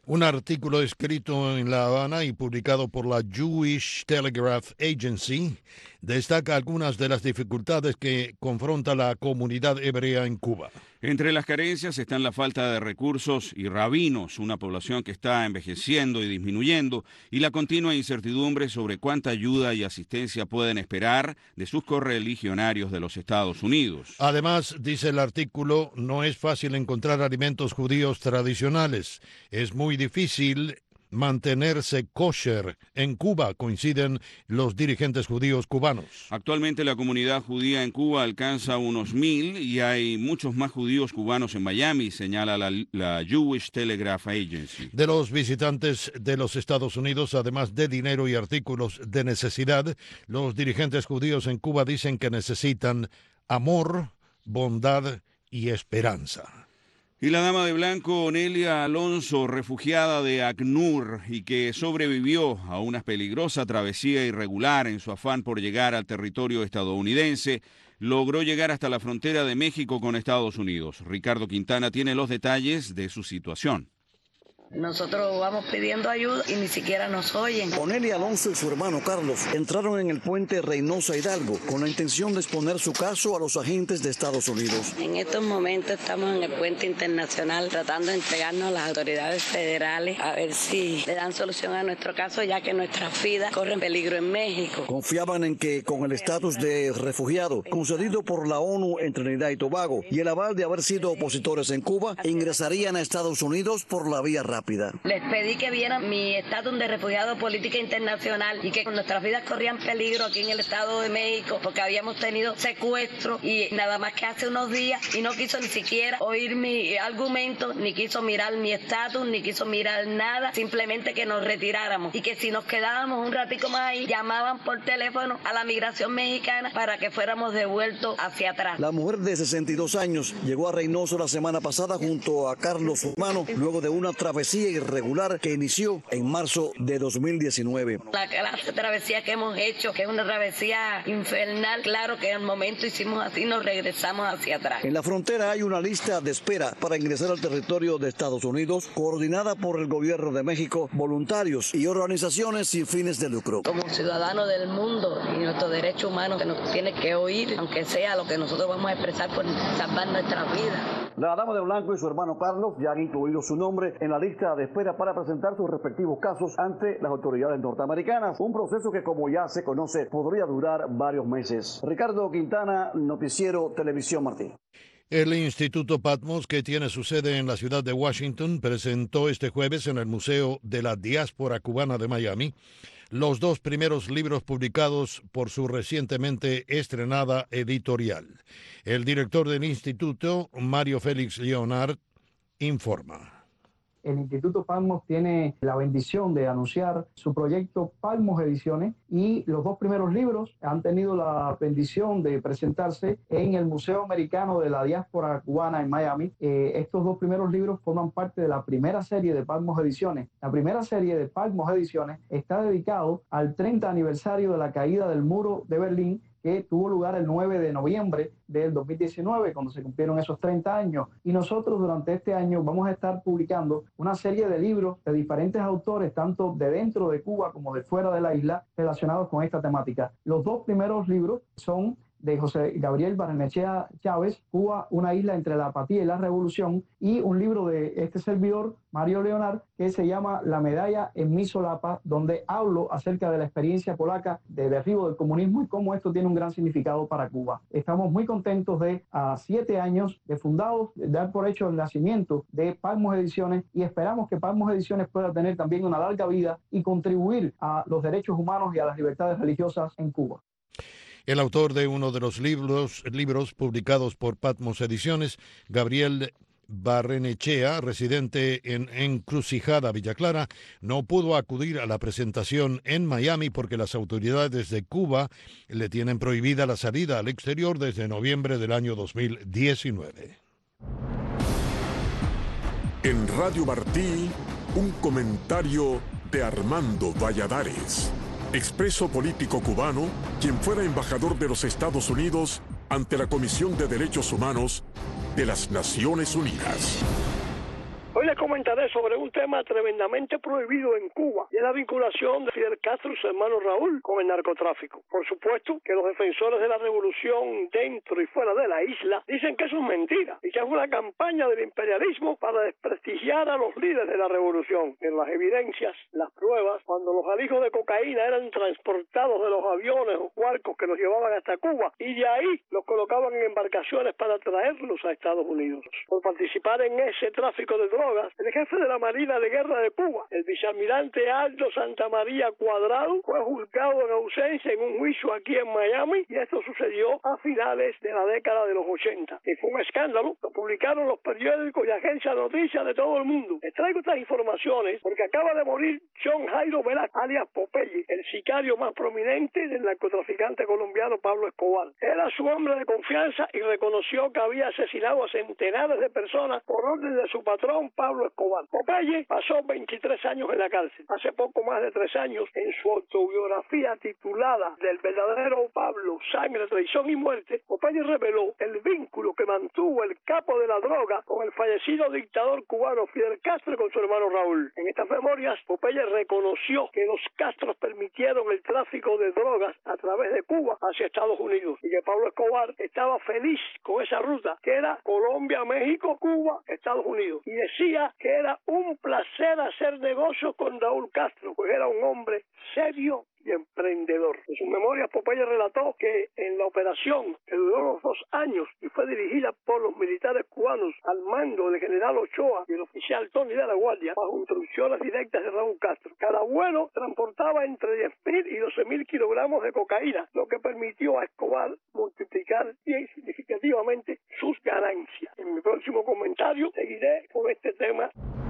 Un artículo escrito en La Habana y publicado por la Jewish Telegraph Agency destaca algunas de las dificultades que confronta la comunidad hebrea en Cuba. Entre las carencias están la falta de recursos y rabinos, una población que está envejeciendo y disminuyendo, y la continua incertidumbre sobre cuánta ayuda y asistencia pueden esperar de sus correligionarios de los Estados Unidos. Además, dice el artículo, no es fácil encontrar alimentos judíos tradicionales. Es muy difícil mantenerse kosher en Cuba, coinciden los dirigentes judíos cubanos. Actualmente la comunidad judía en Cuba alcanza unos mil y hay muchos más judíos cubanos en Miami, señala la, la Jewish Telegraph Agency. De los visitantes de los Estados Unidos, además de dinero y artículos de necesidad, los dirigentes judíos en Cuba dicen que necesitan amor, bondad y esperanza. Y la dama de blanco Onelia Alonso, refugiada de ACNUR y que sobrevivió a una peligrosa travesía irregular en su afán por llegar al territorio estadounidense, logró llegar hasta la frontera de México con Estados Unidos. Ricardo Quintana tiene los detalles de su situación. Nosotros vamos pidiendo ayuda y ni siquiera nos oyen. Onelia Alonso y su hermano Carlos entraron en el puente Reynosa Hidalgo con la intención de exponer su caso a los agentes de Estados Unidos. En estos momentos estamos en el puente internacional tratando de entregarnos a las autoridades federales a ver si le dan solución a nuestro caso, ya que nuestras vidas corren peligro en México. Confiaban en que con el estatus de refugiado concedido por la ONU en Trinidad y Tobago y el aval de haber sido opositores en Cuba, ingresarían a Estados Unidos por la vía rápida. Les pedí que vieran mi estatus de refugiado política internacional y que nuestras vidas corrían peligro aquí en el Estado de México porque habíamos tenido secuestro y nada más que hace unos días y no quiso ni siquiera oír mi argumento, ni quiso mirar mi estatus, ni quiso mirar nada, simplemente que nos retiráramos y que si nos quedábamos un ratico más ahí, llamaban por teléfono a la migración mexicana para que fuéramos devueltos hacia atrás. La mujer de sesenta y dos años llegó a Reynoso la semana pasada junto a Carlos, su hermano, luego de una travesía irregular que inició en marzo de dos mil diecinueve. La clase de travesía que hemos hecho, que es una travesía infernal, claro que en el momento hicimos así, nos regresamos hacia atrás. En la frontera hay una lista de espera para ingresar al territorio de Estados Unidos, coordinada por el gobierno de México, voluntarios y organizaciones sin fines de lucro. Como ciudadanos del mundo y nuestro derecho humano que nos tiene que oír, aunque sea lo que nosotros vamos a expresar por salvar nuestras vidas. La dama de blanco y su hermano Carlos ya han incluido su nombre en la lista de espera para presentar sus respectivos casos ante las autoridades norteamericanas, un proceso que, como ya se conoce, podría durar varios meses. Ricardo Quintana, Noticiero Televisión Martí. El Instituto Patmos, que tiene su sede en la ciudad de Washington, presentó este jueves en el Museo de la Diáspora Cubana de Miami los dos primeros libros publicados por su recientemente estrenada editorial. El director del instituto, Mario Félix Leonard, informa. El Instituto Patmos tiene la bendición de anunciar su proyecto Patmos Ediciones y los dos primeros libros han tenido la bendición de presentarse en el Museo Americano de la Diáspora Cubana en Miami. Eh, estos dos primeros libros forman parte de la primera serie de Patmos Ediciones. La primera serie de Patmos Ediciones está dedicado al treinta aniversario de la caída del muro de Berlín, que tuvo lugar el nueve de noviembre del dos mil diecinueve, cuando se cumplieron esos treinta años. Y nosotros durante este año vamos a estar publicando una serie de libros de diferentes autores, tanto de dentro de Cuba como de fuera de la isla, relacionados con esta temática. Los dos primeros libros son de José Gabriel Barrenechea Chávez, Cuba, una isla entre la apatía y la revolución, y un libro de este servidor, Mario Leonard, que se llama La medalla en mi solapa, donde hablo acerca de la experiencia polaca de derribo del comunismo y cómo esto tiene un gran significado para Cuba. Estamos muy contentos de a siete años de fundados, de dar por hecho el nacimiento de Patmos Ediciones, y esperamos que Patmos Ediciones pueda tener también una larga vida y contribuir a los derechos humanos y a las libertades religiosas en Cuba. El autor de uno de los libros, libros publicados por Patmos Ediciones, Gabriel Barrenechea, residente en Encrucijada, Villa Clara, no pudo acudir a la presentación en Miami porque las autoridades de Cuba le tienen prohibida la salida al exterior desde noviembre del año dos mil diecinueve. En Radio Martí, un comentario de Armando Valladares, expreso político cubano, quien fuera embajador de los Estados Unidos ante la Comisión de Derechos Humanos de las Naciones Unidas. Hoy la les comentaré sobre un tema tremendamente prohibido en Cuba y es la vinculación de Fidel Castro y su hermano Raúl con el narcotráfico. Por supuesto que los defensores de la revolución dentro y fuera de la isla dicen que eso es mentira y que es una campaña del imperialismo para desprestigiar a los líderes de la revolución. En las evidencias, las pruebas, cuando los alijos de cocaína eran transportados de los aviones o barcos que los llevaban hasta Cuba y de ahí los colocaban en embarcaciones para traerlos a Estados Unidos. Por participar en ese tráfico de drogas, el jefe de la Marina de Guerra de Cuba, el vicealmirante Aldo Santamaría Cuadrado, fue juzgado en ausencia en un juicio aquí en Miami y esto sucedió a finales de la década de los ochenta. Y fue un escándalo, lo publicaron los periódicos y agencias de noticias de todo el mundo. Les traigo estas informaciones porque acaba de morir John Jairo Velázquez, alias Popeye, el sicario más prominente del narcotraficante colombiano Pablo Escobar. Era su hombre de confianza y reconoció que había asesinado a centenares de personas por orden de su patrón Pablo Escobar. Popeye pasó veintitrés años en la cárcel. Hace poco más de tres años, en su autobiografía titulada Del verdadero Pablo, sangre, traición y muerte, Popeye reveló el vínculo que mantuvo el capo de la droga con el fallecido dictador cubano Fidel Castro y con su hermano Raúl. En estas memorias, Popeye reconoció que los Castros permitieron el tráfico de drogas a través de Cuba hacia Estados Unidos y que Pablo Escobar estaba feliz con esa ruta que era Colombia, México, Cuba, Estados Unidos, y decía que era un placer hacer negocios con Raúl Castro, pues era un hombre serio y emprendedor. En sus memorias, Popeye relató que en la operación, que duró unos dos años y fue dirigida por los militares cubanos al mando del general Ochoa y el oficial Tony de la Guardia, bajo instrucciones directas de Raúl Castro. Cada vuelo transportaba entre diez mil y doce mil kilogramos de cocaína, lo que permitió a Escobar multiplicar bien significativamente sus ganancias. En mi próximo comentario seguiré con este tema.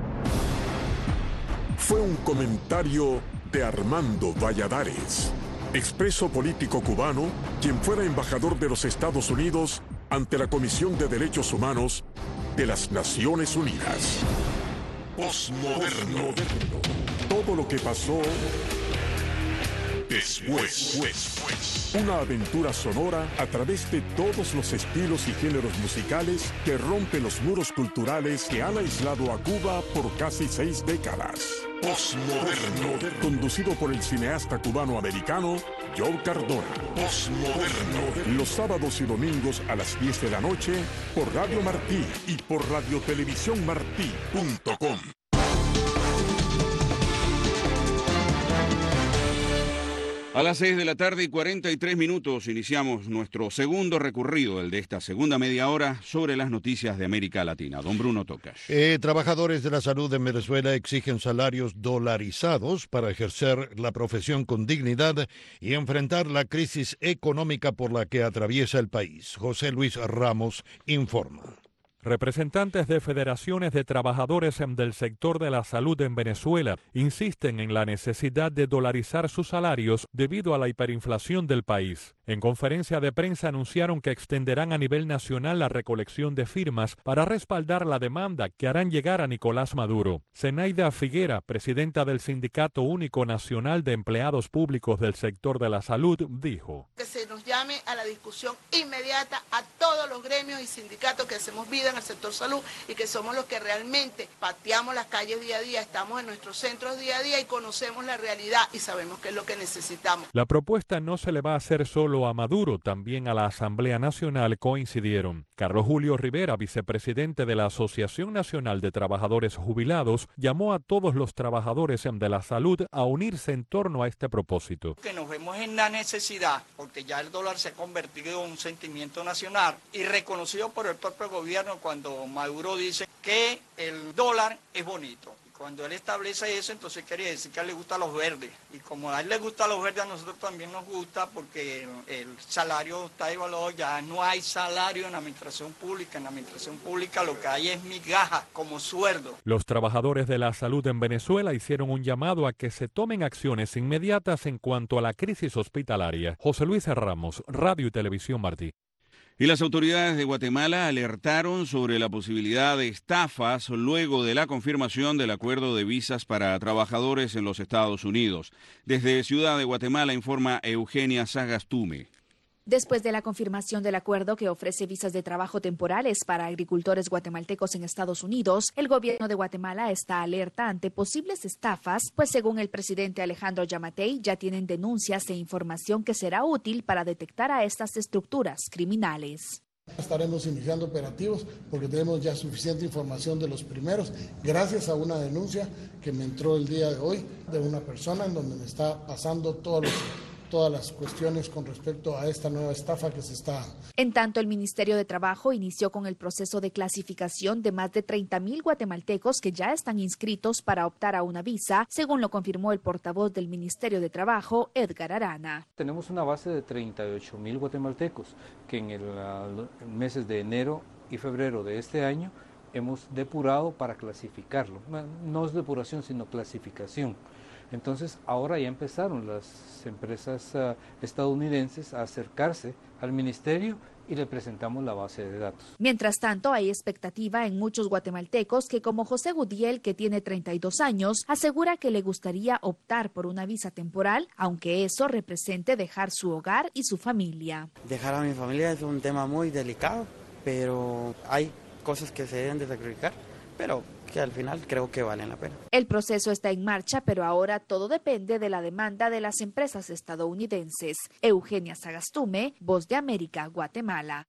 Fue un comentario de Armando Valladares, expreso político cubano, quien fuera embajador de los Estados Unidos ante la Comisión de Derechos Humanos de las Naciones Unidas. Postmoderno. Todo lo que pasó después. después. Una aventura sonora a través de todos los estilos y géneros musicales que rompen los muros culturales que han aislado a Cuba por casi seis décadas. Postmoderno. Conducido por el cineasta cubano-americano Joe Cardona. Postmoderno. Los sábados y domingos a las diez de la noche por Radio Martí y por radiotelevisión martí punto com. A las seis de la tarde y cuarenta y tres minutos iniciamos nuestro segundo recorrido, el de esta segunda media hora, sobre las noticias de América Latina. Don Bruno Tocas. Eh, trabajadores de la salud en Venezuela exigen salarios dolarizados para ejercer la profesión con dignidad y enfrentar la crisis económica por la que atraviesa el país. José Luis Ramos informa. Representantes de federaciones de trabajadores del sector de la salud en Venezuela insisten en la necesidad de dolarizar sus salarios debido a la hiperinflación del país. En conferencia de prensa anunciaron que extenderán a nivel nacional la recolección de firmas para respaldar la demanda que harán llegar a Nicolás Maduro. Zenaida Figuera, presidenta del Sindicato Único Nacional de Empleados Públicos del sector de la salud, dijo: que se nos llame a la discusión inmediata a todos los gremios y sindicatos que hacemos vida en el sector salud y que somos los que realmente pateamos las calles día a día, estamos en nuestros centros día a día y conocemos la realidad y sabemos qué es lo que necesitamos. La propuesta no se le va a hacer solo a Maduro, también a la Asamblea Nacional coincidieron. Carlos Julio Rivera, vicepresidente de la Asociación Nacional de Trabajadores Jubilados, llamó a todos los trabajadores de la salud a unirse en torno a este propósito. Que nos vemos en la necesidad, porque ya el dólar se ha convertido en un sentimiento nacional y reconocido por el propio gobierno cuando Maduro dice que el dólar es bonito. Cuando él establece eso, entonces quiere decir que a él le gustan los verdes. Y como a él le gustan los verdes, a nosotros también nos gusta porque el salario está devaluado. Ya no hay salario en la administración pública. En la administración pública lo que hay es migaja como sueldo. Los trabajadores de la salud en Venezuela hicieron un llamado a que se tomen acciones inmediatas en cuanto a la crisis hospitalaria. José Luis Ramos, Radio y Televisión Martí. Y las autoridades de Guatemala alertaron sobre la posibilidad de estafas luego de la confirmación del acuerdo de visas para trabajadores en los Estados Unidos. Desde Ciudad de Guatemala informa Eugenia Sagastume. Después de la confirmación del acuerdo que ofrece visas de trabajo temporales para agricultores guatemaltecos en Estados Unidos, el gobierno de Guatemala está alerta ante posibles estafas, pues según el presidente Alejandro Yamatei, ya tienen denuncias e información que será útil para detectar a estas estructuras criminales. Estaremos iniciando operativos porque tenemos ya suficiente información de los primeros, gracias a una denuncia que me entró el día de hoy de una persona en donde me está pasando todos los... todas las cuestiones con respecto a esta nueva estafa que se está. En tanto, el Ministerio de Trabajo inició con el proceso de clasificación de más de treinta mil guatemaltecos que ya están inscritos para optar a una visa, según lo confirmó el portavoz del Ministerio de Trabajo, Edgar Arana. Tenemos una base de treinta y ocho mil guatemaltecos que en el uh, meses de enero y febrero de este año hemos depurado para clasificarlo. No es depuración, sino clasificación. Entonces, ahora ya empezaron las empresas uh, estadounidenses a acercarse al ministerio y le presentamos la base de datos. Mientras tanto, hay expectativa en muchos guatemaltecos que, como José Gudiel, que tiene treinta y dos años, asegura que le gustaría optar por una visa temporal, aunque eso represente dejar su hogar y su familia. Dejar a mi familia es un tema muy delicado, pero hay cosas que se deben de sacrificar, pero que al final creo que valen la pena. El proceso está en marcha, pero ahora todo depende de la demanda de las empresas estadounidenses. Eugenia Sagastume, Voz de América, Guatemala.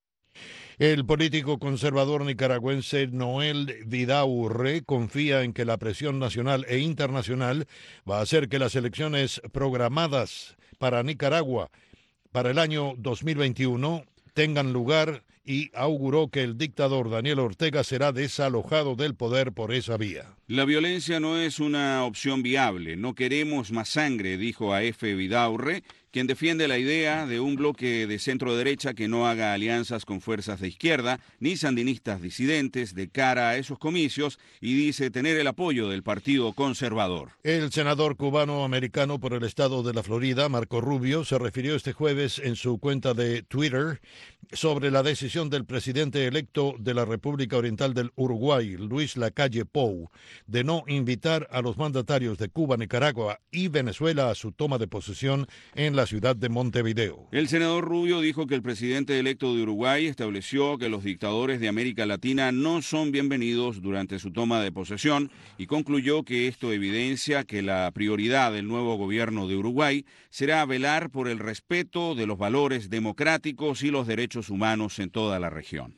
El político conservador nicaragüense Noel Vidaurre confía en que la presión nacional e internacional va a hacer que las elecciones programadas para Nicaragua para el año dos mil veintiuno tengan lugar y auguró que el dictador Daniel Ortega será desalojado del poder por esa vía. La violencia no es una opción viable. No queremos más sangre, dijo a F. Vidaurre, quien defiende la idea de un bloque de centro-derecha que no haga alianzas con fuerzas de izquierda ni sandinistas disidentes de cara a esos comicios y dice tener el apoyo del Partido Conservador. El senador cubano-americano por el estado de la Florida, Marco Rubio, se refirió este jueves en su cuenta de Twitter sobre la decisión del presidente electo de la República Oriental del Uruguay, Luis Lacalle Pou, de no invitar a los mandatarios de Cuba, Nicaragua y Venezuela a su toma de posesión en la ciudad de Montevideo. El senador Rubio dijo que el presidente electo de Uruguay estableció que los dictadores de América Latina no son bienvenidos durante su toma de posesión y concluyó que esto evidencia que la prioridad del nuevo gobierno de Uruguay será velar por el respeto de los valores democráticos y los derechos humanos en toda la región.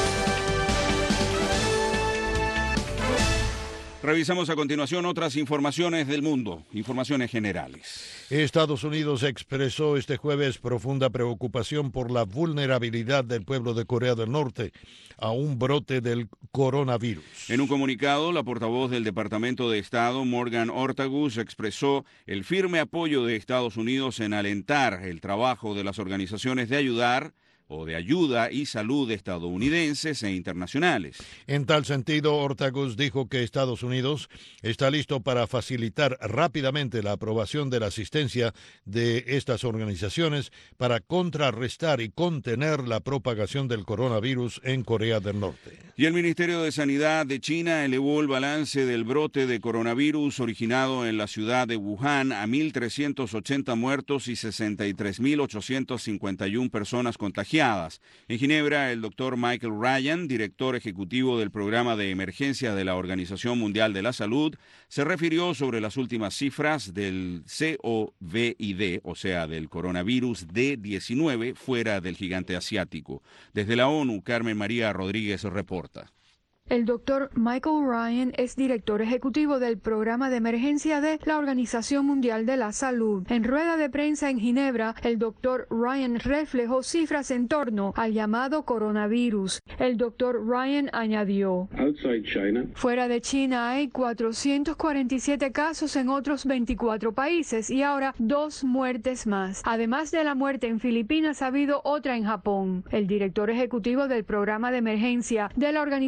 Revisamos a continuación otras informaciones del mundo, informaciones generales. Estados Unidos expresó este jueves profunda preocupación por la vulnerabilidad del pueblo de Corea del Norte a un brote del coronavirus. En un comunicado, la portavoz del Departamento de Estado, Morgan Ortagus, expresó el firme apoyo de Estados Unidos en alentar el trabajo de las organizaciones de ayudar o de ayuda y salud estadounidenses e internacionales. En tal sentido, Ortagus dijo que Estados Unidos está listo para facilitar rápidamente la aprobación de la asistencia de estas organizaciones para contrarrestar y contener la propagación del coronavirus en Corea del Norte. Y el Ministerio de Sanidad de China elevó el balance del brote de coronavirus originado en la ciudad de Wuhan a mil trescientos ochenta muertos y sesenta y tres mil ochocientas cincuenta y una personas contagiadas. En Ginebra, el doctor Michael Ryan, director ejecutivo del programa de emergencia de la Organización Mundial de la Salud, se refirió sobre las últimas cifras del COVID, o sea, del coronavirus D diecinueve, fuera del gigante asiático. Desde la ONU, Carmen María Rodríguez reporta. El doctor Michael Ryan es director ejecutivo del programa de emergencia de la Organización Mundial de la Salud. En rueda de prensa en Ginebra, el doctor Ryan reflejó cifras en torno al llamado coronavirus. El doctor Ryan añadió: fuera de China hay cuatrocientos cuarenta y siete casos en otros veinticuatro países y ahora dos muertes más. Además de la muerte en Filipinas, ha habido otra en Japón. El director ejecutivo del programa de emergencia de la Organización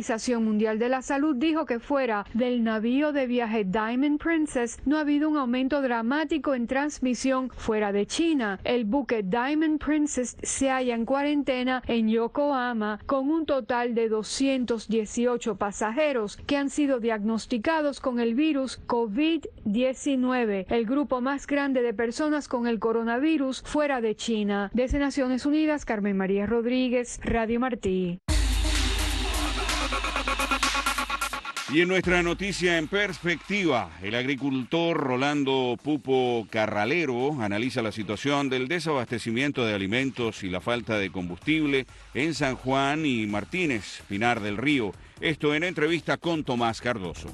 Organización Mundial de la Salud dijo que fuera del navío de viaje Diamond Princess no ha habido un aumento dramático en transmisión fuera de China. El buque Diamond Princess se halla en cuarentena en Yokohama con un total de doscientos dieciocho pasajeros que han sido diagnosticados con el virus COVID diecinueve, el grupo más grande de personas con el coronavirus fuera de China. Desde Naciones Unidas, Carmen María Rodríguez, Radio Martí. Y en nuestra noticia en perspectiva, el agricultor Rolando Pupo Carralero analiza la situación del desabastecimiento de alimentos y la falta de combustible en San Juan y Martínez, Pinar del Río. Esto en entrevista con Tomás Cardoso.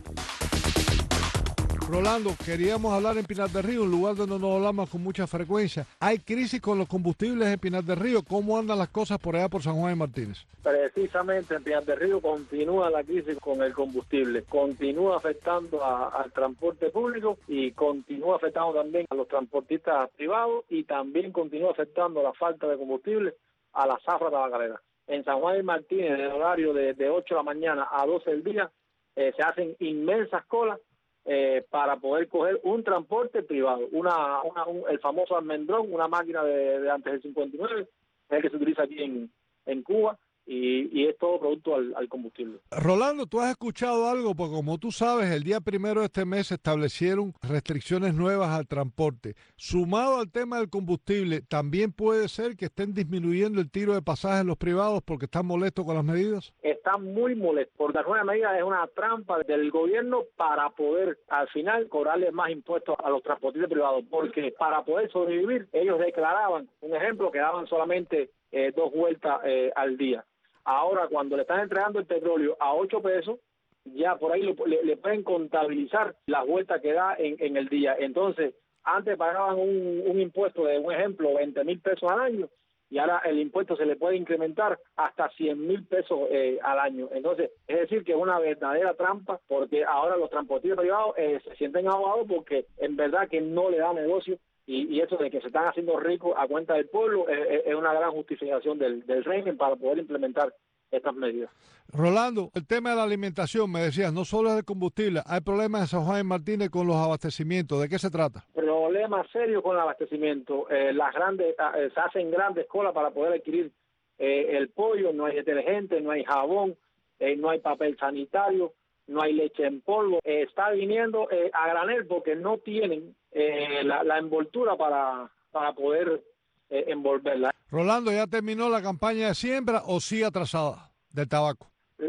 Rolando, queríamos hablar en Pinar del Río, un lugar donde nos hablamos con mucha frecuencia. Hay crisis con los combustibles en Pinar del Río. ¿Cómo andan las cosas por allá por San Juan y Martínez? Precisamente en Pinar del Río continúa la crisis con el combustible. Continúa afectando a, al transporte público y continúa afectando también a los transportistas privados y también continúa afectando la falta de combustible a la zafra tabacalera. En San Juan y Martínez, en el horario de, de ocho de la mañana a doce del día, eh, se hacen inmensas colas Eh, para poder coger un transporte privado, una, una un, el famoso almendrón, una máquina de, de antes del cincuenta y nueve, es el que se utiliza aquí en, en Cuba y, y es todo producto al, al combustible. Rolando, ¿tú has escuchado algo? Porque como tú sabes, el día primero de este mes se establecieron restricciones nuevas al transporte. Sumado al tema del combustible, ¿también puede ser que estén disminuyendo el tiro de pasajes los privados porque están molestos con las medidas? Están muy molestos, porque la nueva medida es una trampa del gobierno para poder al final cobrarle más impuestos a los transportistas privados, porque para poder sobrevivir ellos declaraban, un ejemplo, que daban solamente eh, dos vueltas eh, al día. Ahora, cuando le están entregando el petróleo a ocho pesos, ya por ahí lo, le, le pueden contabilizar las vueltas que da en, en el día. Entonces, antes pagaban un, un impuesto de, un ejemplo, veinte mil pesos al año, y ahora el impuesto se le puede incrementar hasta cien mil pesos eh, al año. Entonces, es decir, que es una verdadera trampa, porque ahora los transportistas privados eh, se sienten ahogados porque en verdad que no le da negocio. Y, y eso de que se están haciendo ricos a cuenta del pueblo es, es una gran justificación del, del régimen para poder implementar estas medidas. Rolando, el tema de la alimentación, me decías, no solo es el combustible, hay problemas en San Juan y Martínez con los abastecimientos. ¿De qué se trata? Problemas serios con el abastecimiento. Eh, las grandes eh, se hacen grandes colas para poder adquirir eh, el pollo, no hay detergente, no hay jabón, eh, no hay papel sanitario, no hay leche en polvo. Eh, está viniendo eh, a granel porque no tienen eh, la, la envoltura para, para poder eh, envolverla. Rolando, ¿ya terminó la campaña de siembra o sigue atrasada del tabaco?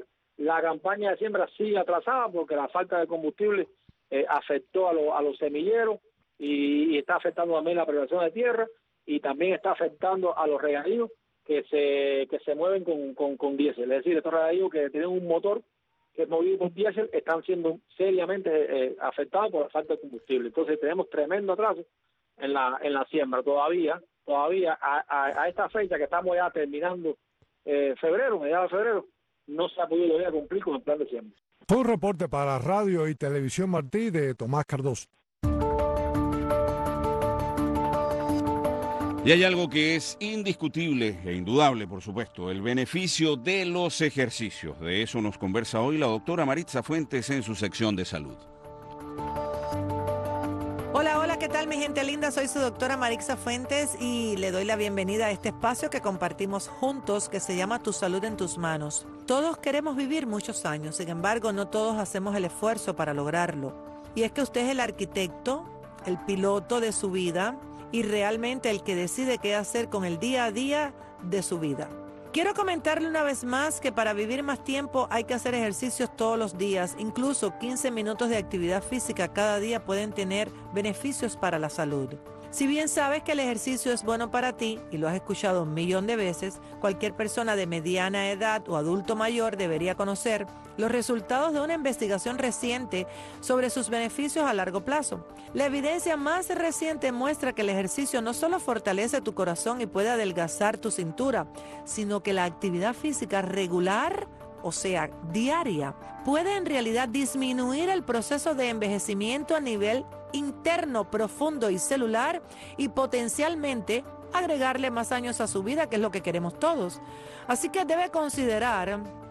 La campaña de siembra sigue atrasada porque la falta de combustible eh, afectó a, lo, a los semilleros y, y está afectando también la preparación de tierra y también está afectando a los regadíos que se que se mueven con, con, con diésel. Es decir, estos regadíos que tienen un motor que es movido por diésel están siendo seriamente eh, afectados por la falta de combustible. Entonces tenemos tremendo atraso en la en la siembra. Todavía, todavía a, a, a esta fecha que estamos ya terminando eh, febrero, mediados de febrero, no se ha podido todavía cumplir con el plan de siembra. Fue un reporte para Radio y Televisión Martí de Tomás Cardoso. Y hay algo que es indiscutible e indudable, por supuesto, el beneficio de los ejercicios. De eso nos conversa hoy la doctora Maritza Fuentes en su sección de salud. Hola, hola, ¿qué tal mi gente linda? Soy su doctora Maritza Fuentes y le doy la bienvenida a este espacio que compartimos juntos que se llama Tu Salud en Tus Manos. Todos queremos vivir muchos años, sin embargo no todos hacemos el esfuerzo para lograrlo. Y es que usted es el arquitecto, el piloto de su vida y realmente el que decide qué hacer con el día a día de su vida. Quiero comentarle una vez más que para vivir más tiempo hay que hacer ejercicios todos los días. Incluso quince minutos de actividad física cada día pueden tener beneficios para la salud. Si bien sabes que el ejercicio es bueno para ti, y lo has escuchado un millón de veces, cualquier persona de mediana edad o adulto mayor debería conocer los resultados de una investigación reciente sobre sus beneficios a largo plazo. La evidencia más reciente muestra que el ejercicio no solo fortalece tu corazón y puede adelgazar tu cintura, sino que la actividad física regular, o sea, diaria, puede en realidad disminuir el proceso de envejecimiento a nivel interno, profundo y celular y potencialmente agregarle más años a su vida, que es lo que queremos todos. Así que debe considerar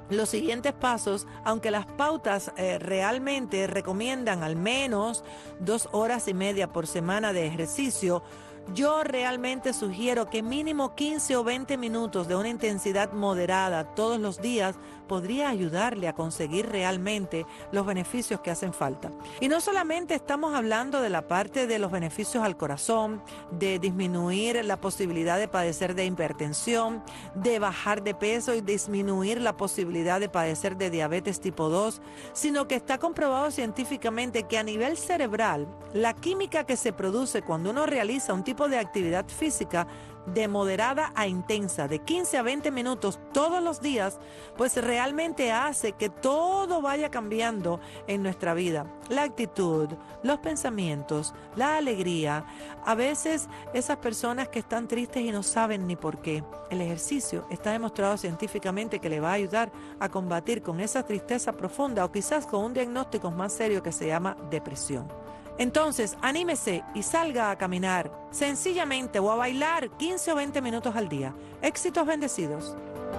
los siguientes pasos, aunque las pautas eh, realmente recomiendan al menos dos horas y media por semana de ejercicio, yo realmente sugiero que mínimo quince o veinte minutos de una intensidad moderada todos los días podría ayudarle a conseguir realmente los beneficios que hacen falta. Y no solamente estamos hablando de la parte de los beneficios al corazón, de disminuir la posibilidad de padecer de hipertensión, de bajar de peso y disminuir la posibilidad de padecer de diabetes tipo dos, sino que está comprobado científicamente que a nivel cerebral, la química que se produce cuando uno realiza un tipo de actividad física de moderada a intensa, de quince a veinte minutos todos los días, pues realmente hace que todo vaya cambiando en nuestra vida. La actitud, los pensamientos, la alegría. A veces esas personas que están tristes y no saben ni por qué. El ejercicio está demostrado científicamente que le va a ayudar a combatir con esa tristeza profunda o quizás con un diagnóstico más serio que se llama depresión. Entonces, anímese y salga a caminar, sencillamente, o a bailar quince o veinte minutos al día. Éxitos bendecidos.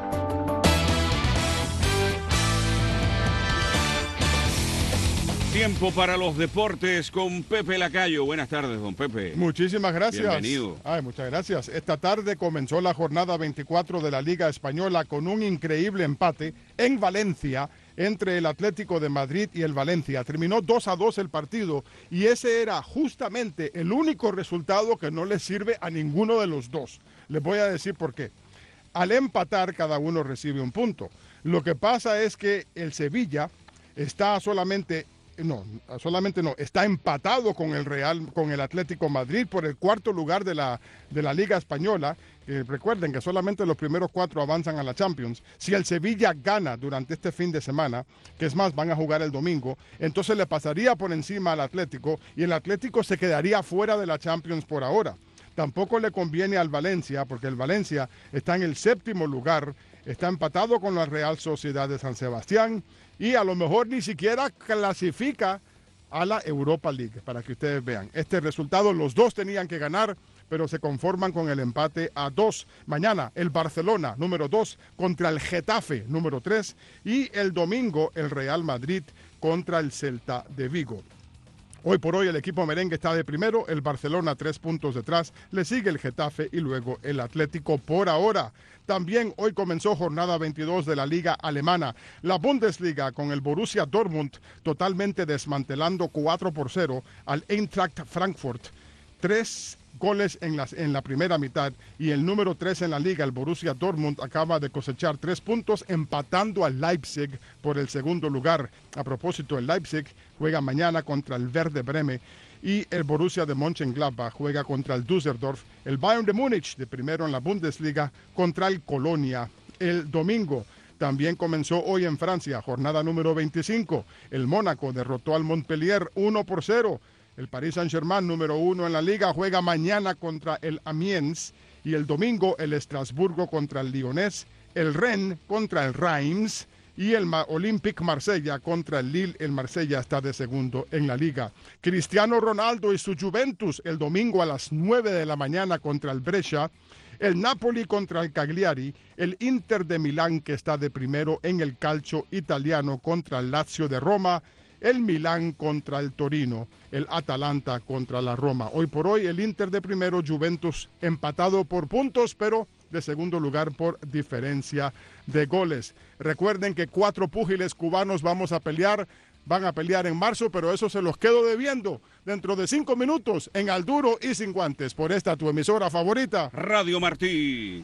Tiempo para los deportes con Pepe Lacayo. Buenas tardes, don Pepe. Muchísimas gracias. Bienvenido. Ay, muchas gracias. Esta tarde comenzó la jornada veinticuatro de la Liga Española con un increíble empate en Valencia entre el Atlético de Madrid y el Valencia. Terminó dos a dos el partido y ese era justamente el único resultado que no le sirve a ninguno de los dos. Les voy a decir por qué. Al empatar, cada uno recibe un punto. Lo que pasa es que el Sevilla está solamente... No, solamente no, está empatado con el Real, con el Atlético Madrid por el cuarto lugar de la, de la Liga Española. Eh, recuerden que solamente los primeros cuatro avanzan a la Champions. Si el Sevilla gana durante este fin de semana, que es más, van a jugar el domingo, entonces le pasaría por encima al Atlético y el Atlético se quedaría fuera de la Champions por ahora. Tampoco le conviene al Valencia, porque el Valencia está en el séptimo lugar, está empatado con la Real Sociedad de San Sebastián y a lo mejor ni siquiera clasifica a la Europa League, para que ustedes vean. Este resultado los dos tenían que ganar, pero se conforman con el empate a dos. Mañana el Barcelona, número dos, contra el Getafe, número tres, y el domingo el Real Madrid contra el Celta de Vigo. Hoy por hoy el equipo merengue está de primero, el Barcelona tres puntos detrás, le sigue el Getafe y luego el Atlético por ahora. También hoy comenzó jornada veintidós de la Liga Alemana. La Bundesliga con el Borussia Dortmund totalmente desmantelando cuatro por cero al Eintracht Frankfurt. Tres goles en, las, en la primera mitad y el número tres en la liga, el Borussia Dortmund, acaba de cosechar tres puntos empatando al Leipzig por el segundo lugar. A propósito, el Leipzig juega mañana contra el Werder Bremen y el Borussia de Mönchengladbach juega contra el Düsseldorf. El Bayern de Múnich, de primero en la Bundesliga, contra el Colonia el domingo. También comenzó hoy en Francia, jornada número veinticinco. El Mónaco derrotó al Montpellier uno por cero. El Paris Saint-Germain, número uno en la liga, juega mañana contra el Amiens y el domingo el Estrasburgo contra el Lyonnais, el Rennes contra el Reims y el Olympique Marsella contra el Lille. El Marsella está de segundo en la liga. Cristiano Ronaldo y su Juventus el domingo a las nueve de la mañana contra el Brescia, el Napoli contra el Cagliari, el Inter de Milán que está de primero en el calcio italiano contra el Lazio de Roma, el Milán contra el Torino, el Atalanta contra la Roma. Hoy por hoy el Inter de primero, Juventus empatado por puntos, pero de segundo lugar por diferencia de goles. Recuerden que cuatro púgiles cubanos vamos a pelear, van a pelear en marzo, pero eso se los quedo debiendo dentro de cinco minutos en Al Duro y Sin Guantes, por esta tu emisora favorita, Radio Martí.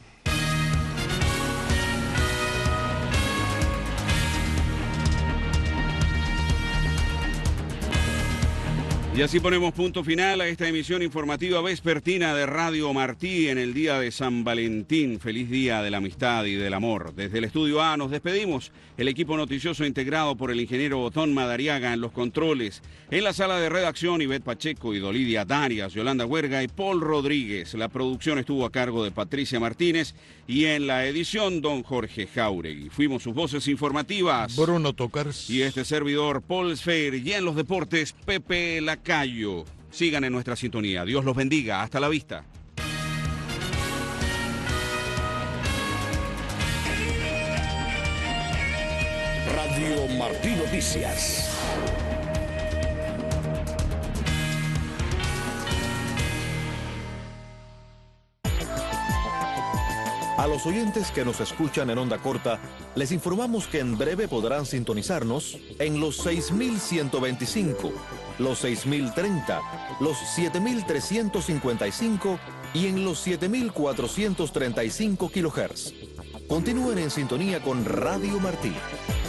Y así ponemos punto final a esta emisión informativa vespertina de Radio Martí en el día de San Valentín. Feliz día de la amistad y del amor. Desde el estudio A nos despedimos. El equipo noticioso integrado por el ingeniero Otón Madariaga en los controles. En la sala de redacción, Ivette Pacheco y Dolidia Darias, Yolanda Huerga y Paul Rodríguez. La producción estuvo a cargo de Patricia Martínez y en la edición, don Jorge Jauregui. Fuimos sus voces informativas, Bruno Tocars y este servidor, Paul Sfer, y en los deportes, Pepe Lacayo. Sigan en nuestra sintonía. Dios los bendiga. Hasta la vista. Radio Martí Noticias. A los oyentes que nos escuchan en onda corta, les informamos que en breve podrán sintonizarnos en los seis mil ciento veinticinco, los seis mil treinta, los siete mil trescientos cincuenta y cinco y en los siete mil cuatrocientos treinta y cinco kilohertz. Continúen en sintonía con Radio Martí.